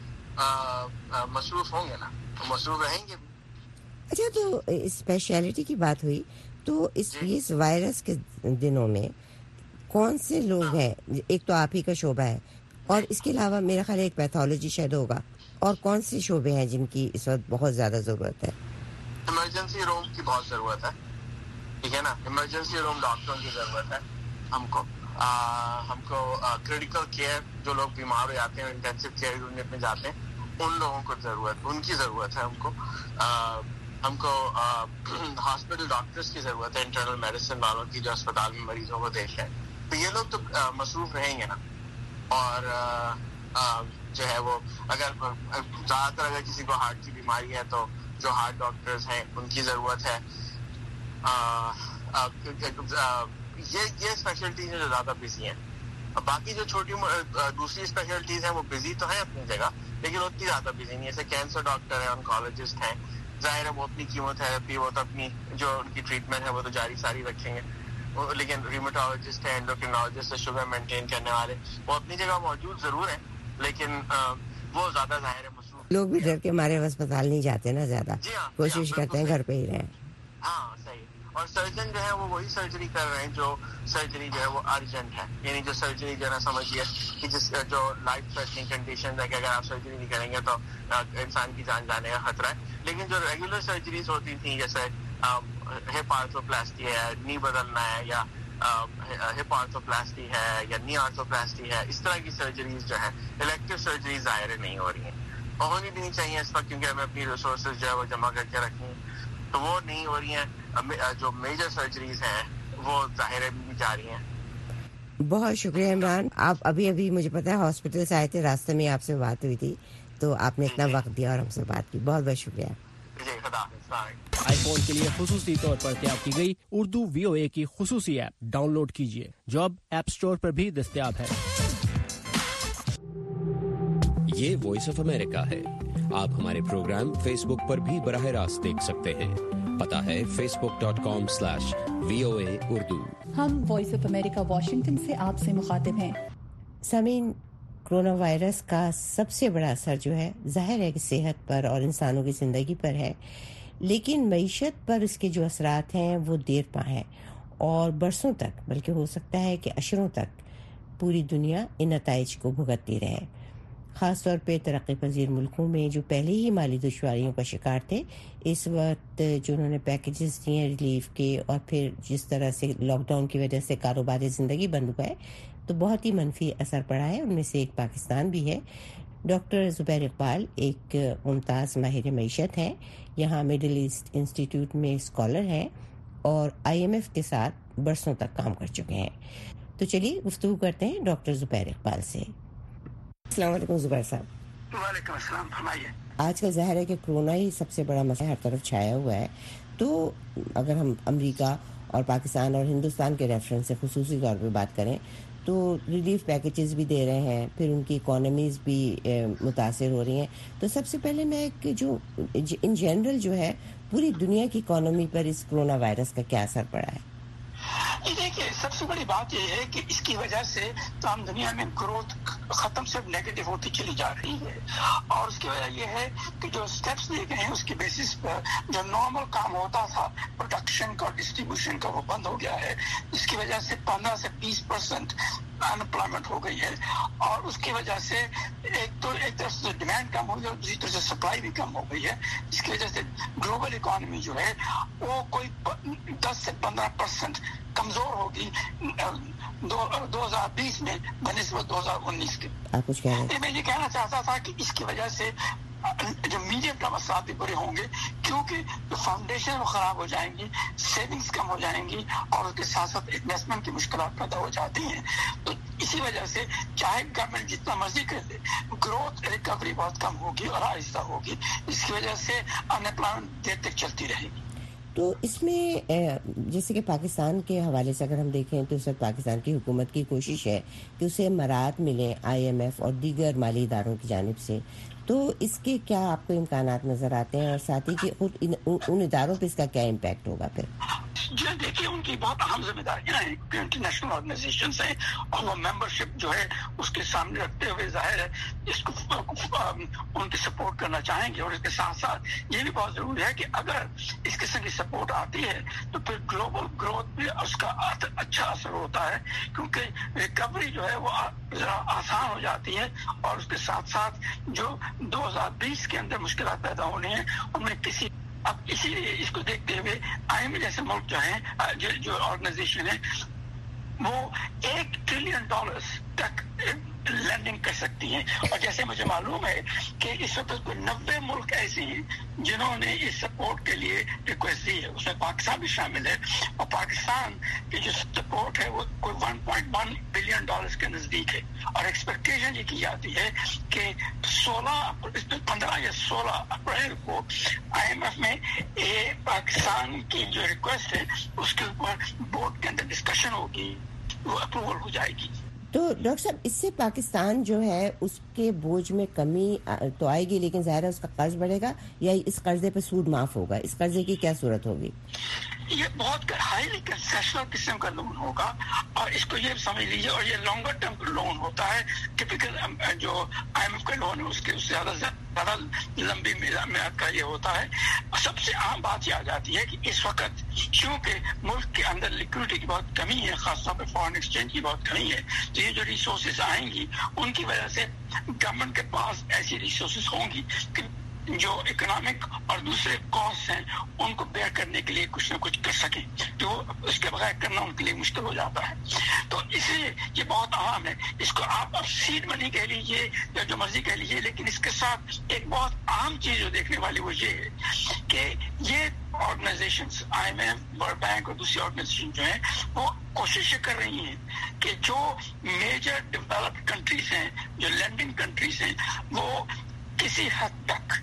Speaker 7: مصروف ہوں گے نا، مصروف رہیں گے.
Speaker 2: اچھا، تو اسپیشلٹی کی بات ہوئی تو اس وائرس کے دنوں میں کون سے لوگ ہیں؟ ایک تو آپ ہی کا شعبہ ہے اور اس کے علاوہ میرا خیال ایک پیتھولوجی شاید ہوگا، اور کون سے شعبے ہیں جن کی اس وقت بہت زیادہ ضرورت ہے؟
Speaker 7: ایمرجنسی روم کی بہت ضرورت ہے. ٹھیک ہے نا، ایمرجنسی روم ڈاکٹروں کی ضرورت ہے. ہم کو کریٹیکل کیئر، جو لوگ بیمار ہو جاتے ہیں انٹینسو کیئر یونٹ میں جاتے ہیں، ان کی ضرورت ہے. ہم کو ہاسپٹل ڈاکٹرز کی ضرورت ہے، انٹرنل میڈیسن والوں کی جو اسپتال میں مریضوں کو دیکھ رہے ہیں. تو یہ لوگ تو مصروف رہیں گے نا. اور جو ہے وہ زیادہ تر اگر کسی کو ہارٹ کی بیماری ہے تو جو ہارٹ ڈاکٹرز ہیں ان کی ضرورت ہے. یہ اسپیشلٹیز ہیں جو زیادہ بزی ہیں. باقی جو چھوٹی دوسری اسپیشلٹیز ہیں وہ بزی تو ہیں اپنی جگہ، لیکن اتنی زیادہ بزی نہیں. جیسے کینسر ڈاکٹر ہیں، آنکولوجسٹ ہیں، ظاہر ہے وہ اپنی کیموتھراپی، وہ تو اپنی جو ان کی ٹریٹمنٹ ہے وہ تو جاری ساری رکھیں گے. لیکن ریمیٹولوجسٹ ہیں، اینڈوکرینالوجسٹ، شوگر مینٹین کرنے والے، وہ اپنی جگہ موجود ضرور ہیں، لیکن وہ زیادہ ظاہر ہے مصروف.
Speaker 2: لوگ بھی ڈر کے مارے اسپتال نہیں جاتے نا زیادہ، کوشش کرتے ہیں گھر پہ ہی رہیں.
Speaker 7: ہاں صحیح. اور سرجن جو ہے وہ وہی سرجری کر رہے ہیں جو سرجری جو ہے وہ ارجنٹ ہے. یعنی جو سرجری جو ہے نا سمجھیے کہ جو لائف تھریٹنگ کنڈیشن ہے کہ اگر آپ سرجری نہیں کریں گے تو انسان کی جان جانے کا خطرہ ہے. لیکن جو ریگولر سرجریز ہوتی تھیں، جیسے ہپ آرتھوپلاسٹی ہے، نی بدلنا ہے، یا ہپ آرتھوپلاسٹی ہے یا نی آرتھوپلاسٹی ہے، اس طرح کی سرجریز جو ہیں الیکٹیو سرجریز ظاہر نہیں ہو رہی ہیں، اور ہونی بھی نہیں چاہیے اس وقت، کیونکہ ہمیں اپنی ریسورسز جو ہے وہ جمع کر کے رکھنی ہیں. تو وہ نہیں ہو رہی ہیں. جو میجر سرجریز ہیں وہ ظاہر بھی جا رہی ہیں.
Speaker 2: بہت شکریہ عمران. آپ ابھی مجھے پتا ہے ہاسپٹل سے آئے تھے، راستے میں آپ سے بات ہوئی تھی تو آپ نے اتنا وقت دیا اور ہم سے بات کی. بہت بہت شکریہ.
Speaker 7: جی خدا حافظ.
Speaker 8: آئی فون کے لیے خصوصی طور پر تیار کی گئی اردو VOA کی خصوصی ایپ ڈاؤن لوڈ کیجیے، جو اب ایپ اسٹور پر بھی دستیاب ہے.
Speaker 9: یہ وائس آف امریکہ ہے. آپ ہمارے پروگرام فیس بک پر بھی براہ راست دیکھ سکتے ہیں. پتہ ہے facebook.com/VOA اردو.
Speaker 10: ہم وائس آف امریکہ واشنگٹن سے آپ سے مخاطب ہیں.
Speaker 2: سامعین، کرونا وائرس کا سب سے بڑا اثر جو ہے ظاہر ہے کہ صحت پر اور انسانوں کی زندگی پر ہے، لیکن معیشت پر اس کے جو اثرات ہیں وہ دیر پا ہیں اور برسوں تک، بلکہ ہو سکتا ہے کہ عشروں تک پوری دنیا ان نتائج کو بھگتتی رہے. خاص طور پہ ترقی پذیر ملکوں میں جو پہلے ہی مالی دشواریوں کا شکار تھے، اس وقت جو انہوں نے پیکیجز دیے ریلیف کے، اور پھر جس طرح سے لاک ڈاؤن کی وجہ سے کاروبار زندگی بند ہوا ہے، تو بہت ہی منفی اثر پڑا ہے. ان میں سے ایک پاکستان بھی ہے. ڈاکٹر زبیر اقبال ایک ممتاز ماہر معیشت ہیں، یہاں مڈل ایسٹ انسٹیٹیوٹ میں اسکالر ہیں اور IMF کے ساتھ برسوں تک کام کر چکے ہیں. تو چلیے گفتگو کرتے ہیں ڈاکٹر زبیر اقبال سے. السلام علیکم زبیر صاحب.
Speaker 3: وعلیکم السلام. فرمائیے.
Speaker 2: آج کل ظاہر ہے کہ کرونا ہی سب سے بڑا مسئلہ ہر طرف چھایا ہوا ہے. تو اگر ہم امریکہ اور پاکستان اور ہندوستان کے ریفرنس سے خصوصی طور پہ بات کریں تو ریلیف پیکیجز بھی دے رہے ہیں, پھر ان کی اکانومیز بھی متاثر ہو رہی ہیں. تو سب سے پہلے میں جو ان جنرل جو ہے پوری دنیا کی اکانومی پر اس کرونا وائرس کا کیا اثر پڑا ہے؟
Speaker 11: دیکھیے, سب سے بڑی بات یہ ہے کہ اس کی وجہ سے تمام دنیا میں گروتھ ختم سے نیگیٹو ہوتی چلی جا رہی ہے, اور اس کی وجہ یہ ہے کہ جو اسٹیپس لیے گئے ہیں اس کی بیسس پر جو نارمل کام ہوتا تھا پروڈکشن کا, ڈسٹریبیوشن کا, وہ بند ہو گیا ہے, جس کی وجہ سے 15 سے 20% انمپلائمنٹ ہو گئی ہے. اور اس کی وجہ سے ایک طرف سے ڈیمانڈ کم ہو گئی اور دوسری طرف سے سپلائی بھی کم ہو گئی ہے, جس کی وجہ سے گلوبل اکانومی جو ہے وہ کوئی 10 سے 15% کمزور ہوگی 2020 میں بنسبت 2019 کے.
Speaker 2: آپ کچھ کہہ رہے ہیں؟
Speaker 11: میں یہ کہنا چاہتا تھا کہ اس کی وجہ سے جو میڈیم ٹرم اثرات بھی برے ہوں گے, کیونکہ جو فاؤنڈیشن وہ خراب ہو جائیں گی, سیونگز کم ہو جائیں گی, اور اس کے ساتھ ساتھ انویسٹمنٹ کی مشکلات پیدا ہو جاتی ہیں. تو اسی وجہ سے چاہے گورنمنٹ جتنا مرضی کر دے, گروتھ ریکوری بہت کم ہوگی اور آہستہ ہوگی, جس کی وجہ سے ان امپلائمنٹ دیر تک چلتی رہے گی.
Speaker 2: تو اس میں جیسے کہ پاکستان کے حوالے سے اگر ہم دیکھیں تو اس وقت پاکستان کی حکومت کی کوشش ہے کہ اسے مراعات ملیں IMF اور دیگر مالی اداروں کی جانب سے, تو اس کے کیا آپ کو امکانات نظر آتے ہیں, اور ساتھ ہی کہ خود ان اداروں پہ اس کا کیا امپیکٹ ہوگا پھر؟
Speaker 11: جو دیکھیے ان کی بہت اہم ذمہ داریاں ہیں, انٹرنیشنل آرگنائزیشنز ہیں, اور وہ ممبرشپ جو ہے اس کے سامنے رکھتے ہوئے ظاہر ہے اس کو ان کی سپورٹ کرنا چاہیں گے. اور اس کے ساتھ ساتھ یہ بھی بہت ضروری ہے کہ اگر اس قسم کی سپورٹ آتی ہے تو پھر گلوبل گروتھ پہ اس کا اچھا اثر ہوتا ہے, کیونکہ ریکوری جو ہے وہ ذرا آسان ہو جاتی ہے. اور اس کے ساتھ ساتھ جو 2020 کے اندر مشکلات پیدا ہونے ہیں ان میں کسی, اب اسی لیے اس کو دیکھتے ہوئے IMF جیسے ملک جو ہیں, جو آرگنائزیشن ہے, وہ $1 ٹریلین تک لینڈنگ کر سکتی ہیں. اور جیسے مجھے معلوم ہے کہ اس وقت کوئی 90 ملک ایسے ہیں جنہوں نے اس سپورٹ کے لیے ریکویسٹ دی ہے, اس میں پاکستان بھی شامل ہے. اور پاکستان کی جو سپورٹ ہے وہ کوئی $1.1 بلین کے نزدیک ہے. اور ایکسپیکٹیشن یہ کی جاتی ہے کہ 15 یا 16 اپریل کو IMF میں پاکستان کی جو ریکویسٹ ہے اس کے اوپر بورڈ کے اندر ڈسکشن ہوگی, وہ اپروول ہو جائے گی.
Speaker 2: تو ڈاکٹر صاحب, اس سے پاکستان جو ہے اس کے بوجھ میں کمی تو آئے گی, لیکن ظاہر ہے اس کا قرض بڑھے گا, یا اس قرضے پہ سود معاف ہوگا؟ اس قرضے کی کیا صورت ہوگی؟
Speaker 11: یہ بہت ہائیلی کنسیشنل قسم کا لون ہوگا, اور اس کو یہ سمجھ لیجیے, اور یہ لانگر ٹرم لون ہوتا ہے. ٹپیکل جو IMF کا لون ہے اس کے زیادہ لمبی میعاد کا یہ ہوتا ہے. سب سے عام بات یہ آ جاتی ہے کہ اس وقت چونکہ ملک کے اندر لیکوڈیٹی کی بہت کمی ہے, خاص طور پہ فارن ایکسچینج کی بہت کمی ہے, تو یہ جو ریسورسز آئیں گی ان کی وجہ سے گورنمنٹ کے پاس ایسی ریسورسز ہوں گی کہ جو اکنامک اور دوسرے کاسٹ ہیں ان کو بیئر کرنے کے لیے کچھ نہ کچھ کر سکیں, تو اس کے بغیر کرنا ان کے لیے مشکل ہو جاتا ہے. تو اس لیے یہ بہت اہم ہے. اس کو آپ اب سیڈ منی کہہ لیجیے یا جو مرضی کہہ لیجیے, لیکن اس کے ساتھ ایک بہت اہم چیز جو دیکھنے والی وہ یہ ہے کہ یہ آرگنائزیشنز IMF, ورلڈ بینک اور دوسری آرگنائزیشن جو ہیں وہ کوششیں کر رہی ہیں کہ جو میجر ڈیولپڈ کنٹریز ہیں, جو لینڈنگ کنٹریز ہیں, وہ کسی حد تک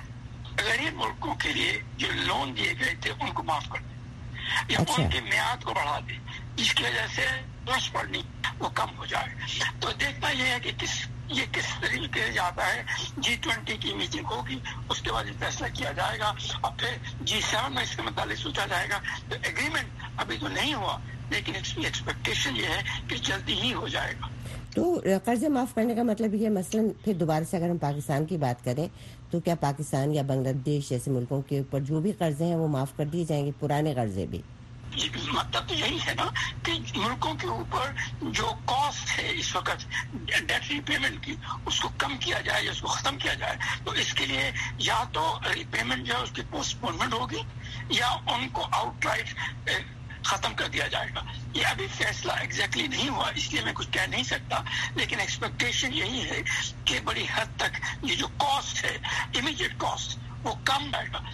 Speaker 11: غریب ملکوں کے لیے جو لون دیے گئے تھے ان کو معاف کر دیں یا ان کی میعاد کو بڑھا دیں, جس کی وجہ سے قرض پڑنی وہ کم ہو جائے. تو دیکھنا یہ ہے کہ یہ کس طریقے سے جاتا ہے. G20 کی میٹنگ ہوگی, اس کے بعد یہ فیصلہ کیا جائے گا, اور پھر G7 میں اس کے متعلق سوچا جائے گا. تو ایگریمنٹ ابھی تو نہیں ہوا, لیکن ایکسپیکٹیشن یہ ہے کہ جلدی ہی ہو جائے گا.
Speaker 2: تو قرض معاف کرنے کا مطلب یہ مثلا پھر دوبارہ سے اگر ہم پاکستان کی بات کریں تو کیا پاکستان یا بنگلہ دیش جیسے ملکوں کے اوپر جو بھی قرضے ہیں وہ معاف کر دیے جائیں گے, پرانے قرضے بھی؟
Speaker 11: مطلب تو یہی ہے نا کہ ملکوں کے اوپر جو کاسٹ ہے اس وقت ڈیٹ ری پیمنٹ کی, اس کو کم کیا جائے یا اس کو ختم کیا جائے. تو اس کے لیے یا تو ری پیمنٹ جو ہے اس کی پوسٹ پونمنٹ ہوگی یا ان کو آؤٹ رائٹ ختم کر دیا جائے گا. یہ ابھی فیصلہ ایگزیکٹلی نہیں ہوا, اس لیے میں کچھ کہہ نہیں سکتا, لیکن ایکسپیکٹیشن یہی ہے کہ بڑی حد تک یہ جو کاسٹ ہے, امیڈیٹ کاسٹ, وہ کم آئے گا.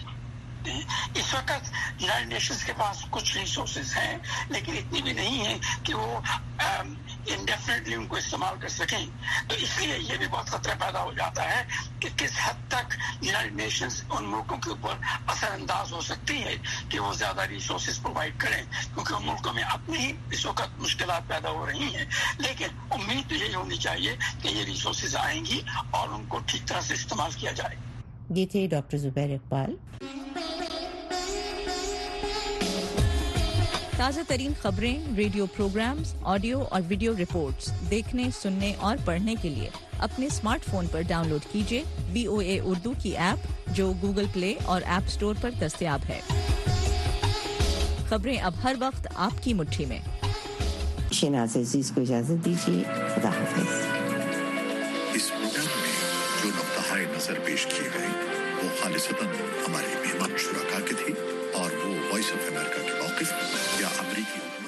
Speaker 11: اس وقت یونائٹڈ نیشنز کے پاس کچھ ریسورسز ہیں, لیکن اتنی بھی نہیں ہے کہ وہ इंडेफिनेटली उनको इस्तेमाल कर सकें। तो इसलिए ये भी बहुत खतरा पैदा हो जाता है कि किस हद तक यूनाइटेड नेशंस उन मुल्कों के ऊपर असरअंदाज हो सकती है कि वो ज्यादा रिसोर्सेज प्रोवाइड करें, क्योंकि उन मुल्कों में अपनी ही इस वक्त मुश्किलात पैदा हो रही हैं। लेकिन उम्मीद तो यही होनी चाहिए कि ये रिसोर्सेज आएंगी और उनको ठीक तरह से इस्तेमाल किया जाए।
Speaker 2: ये थे डॉक्टर जुबैर इकबाल।
Speaker 6: ताज़ा तरीन खबरें, रेडियो प्रोग्राम्स, ऑडियो और वीडियो रिपोर्ट्स देखने, सुनने और पढ़ने के लिए अपने स्मार्टफोन पर डाउनलोड कीजिए VOA उर्दू की ऐप, जो गूगल प्ले और ऐप स्टोर पर दस्तयाब है। खबरें अब हर वक्त आपकी मुट्ठी में।
Speaker 2: शहनाज अजीज को इजाजत दीजिए। खुदा हाफिज।
Speaker 12: इस प्रोग्राम में जो नुक्ता नजर पेश किए गए वो खालिसतन हमारे मेहमान शुराका के थे और वो वॉइस ऑफ अमेरिका के मौक़िफ़ या अमरीकी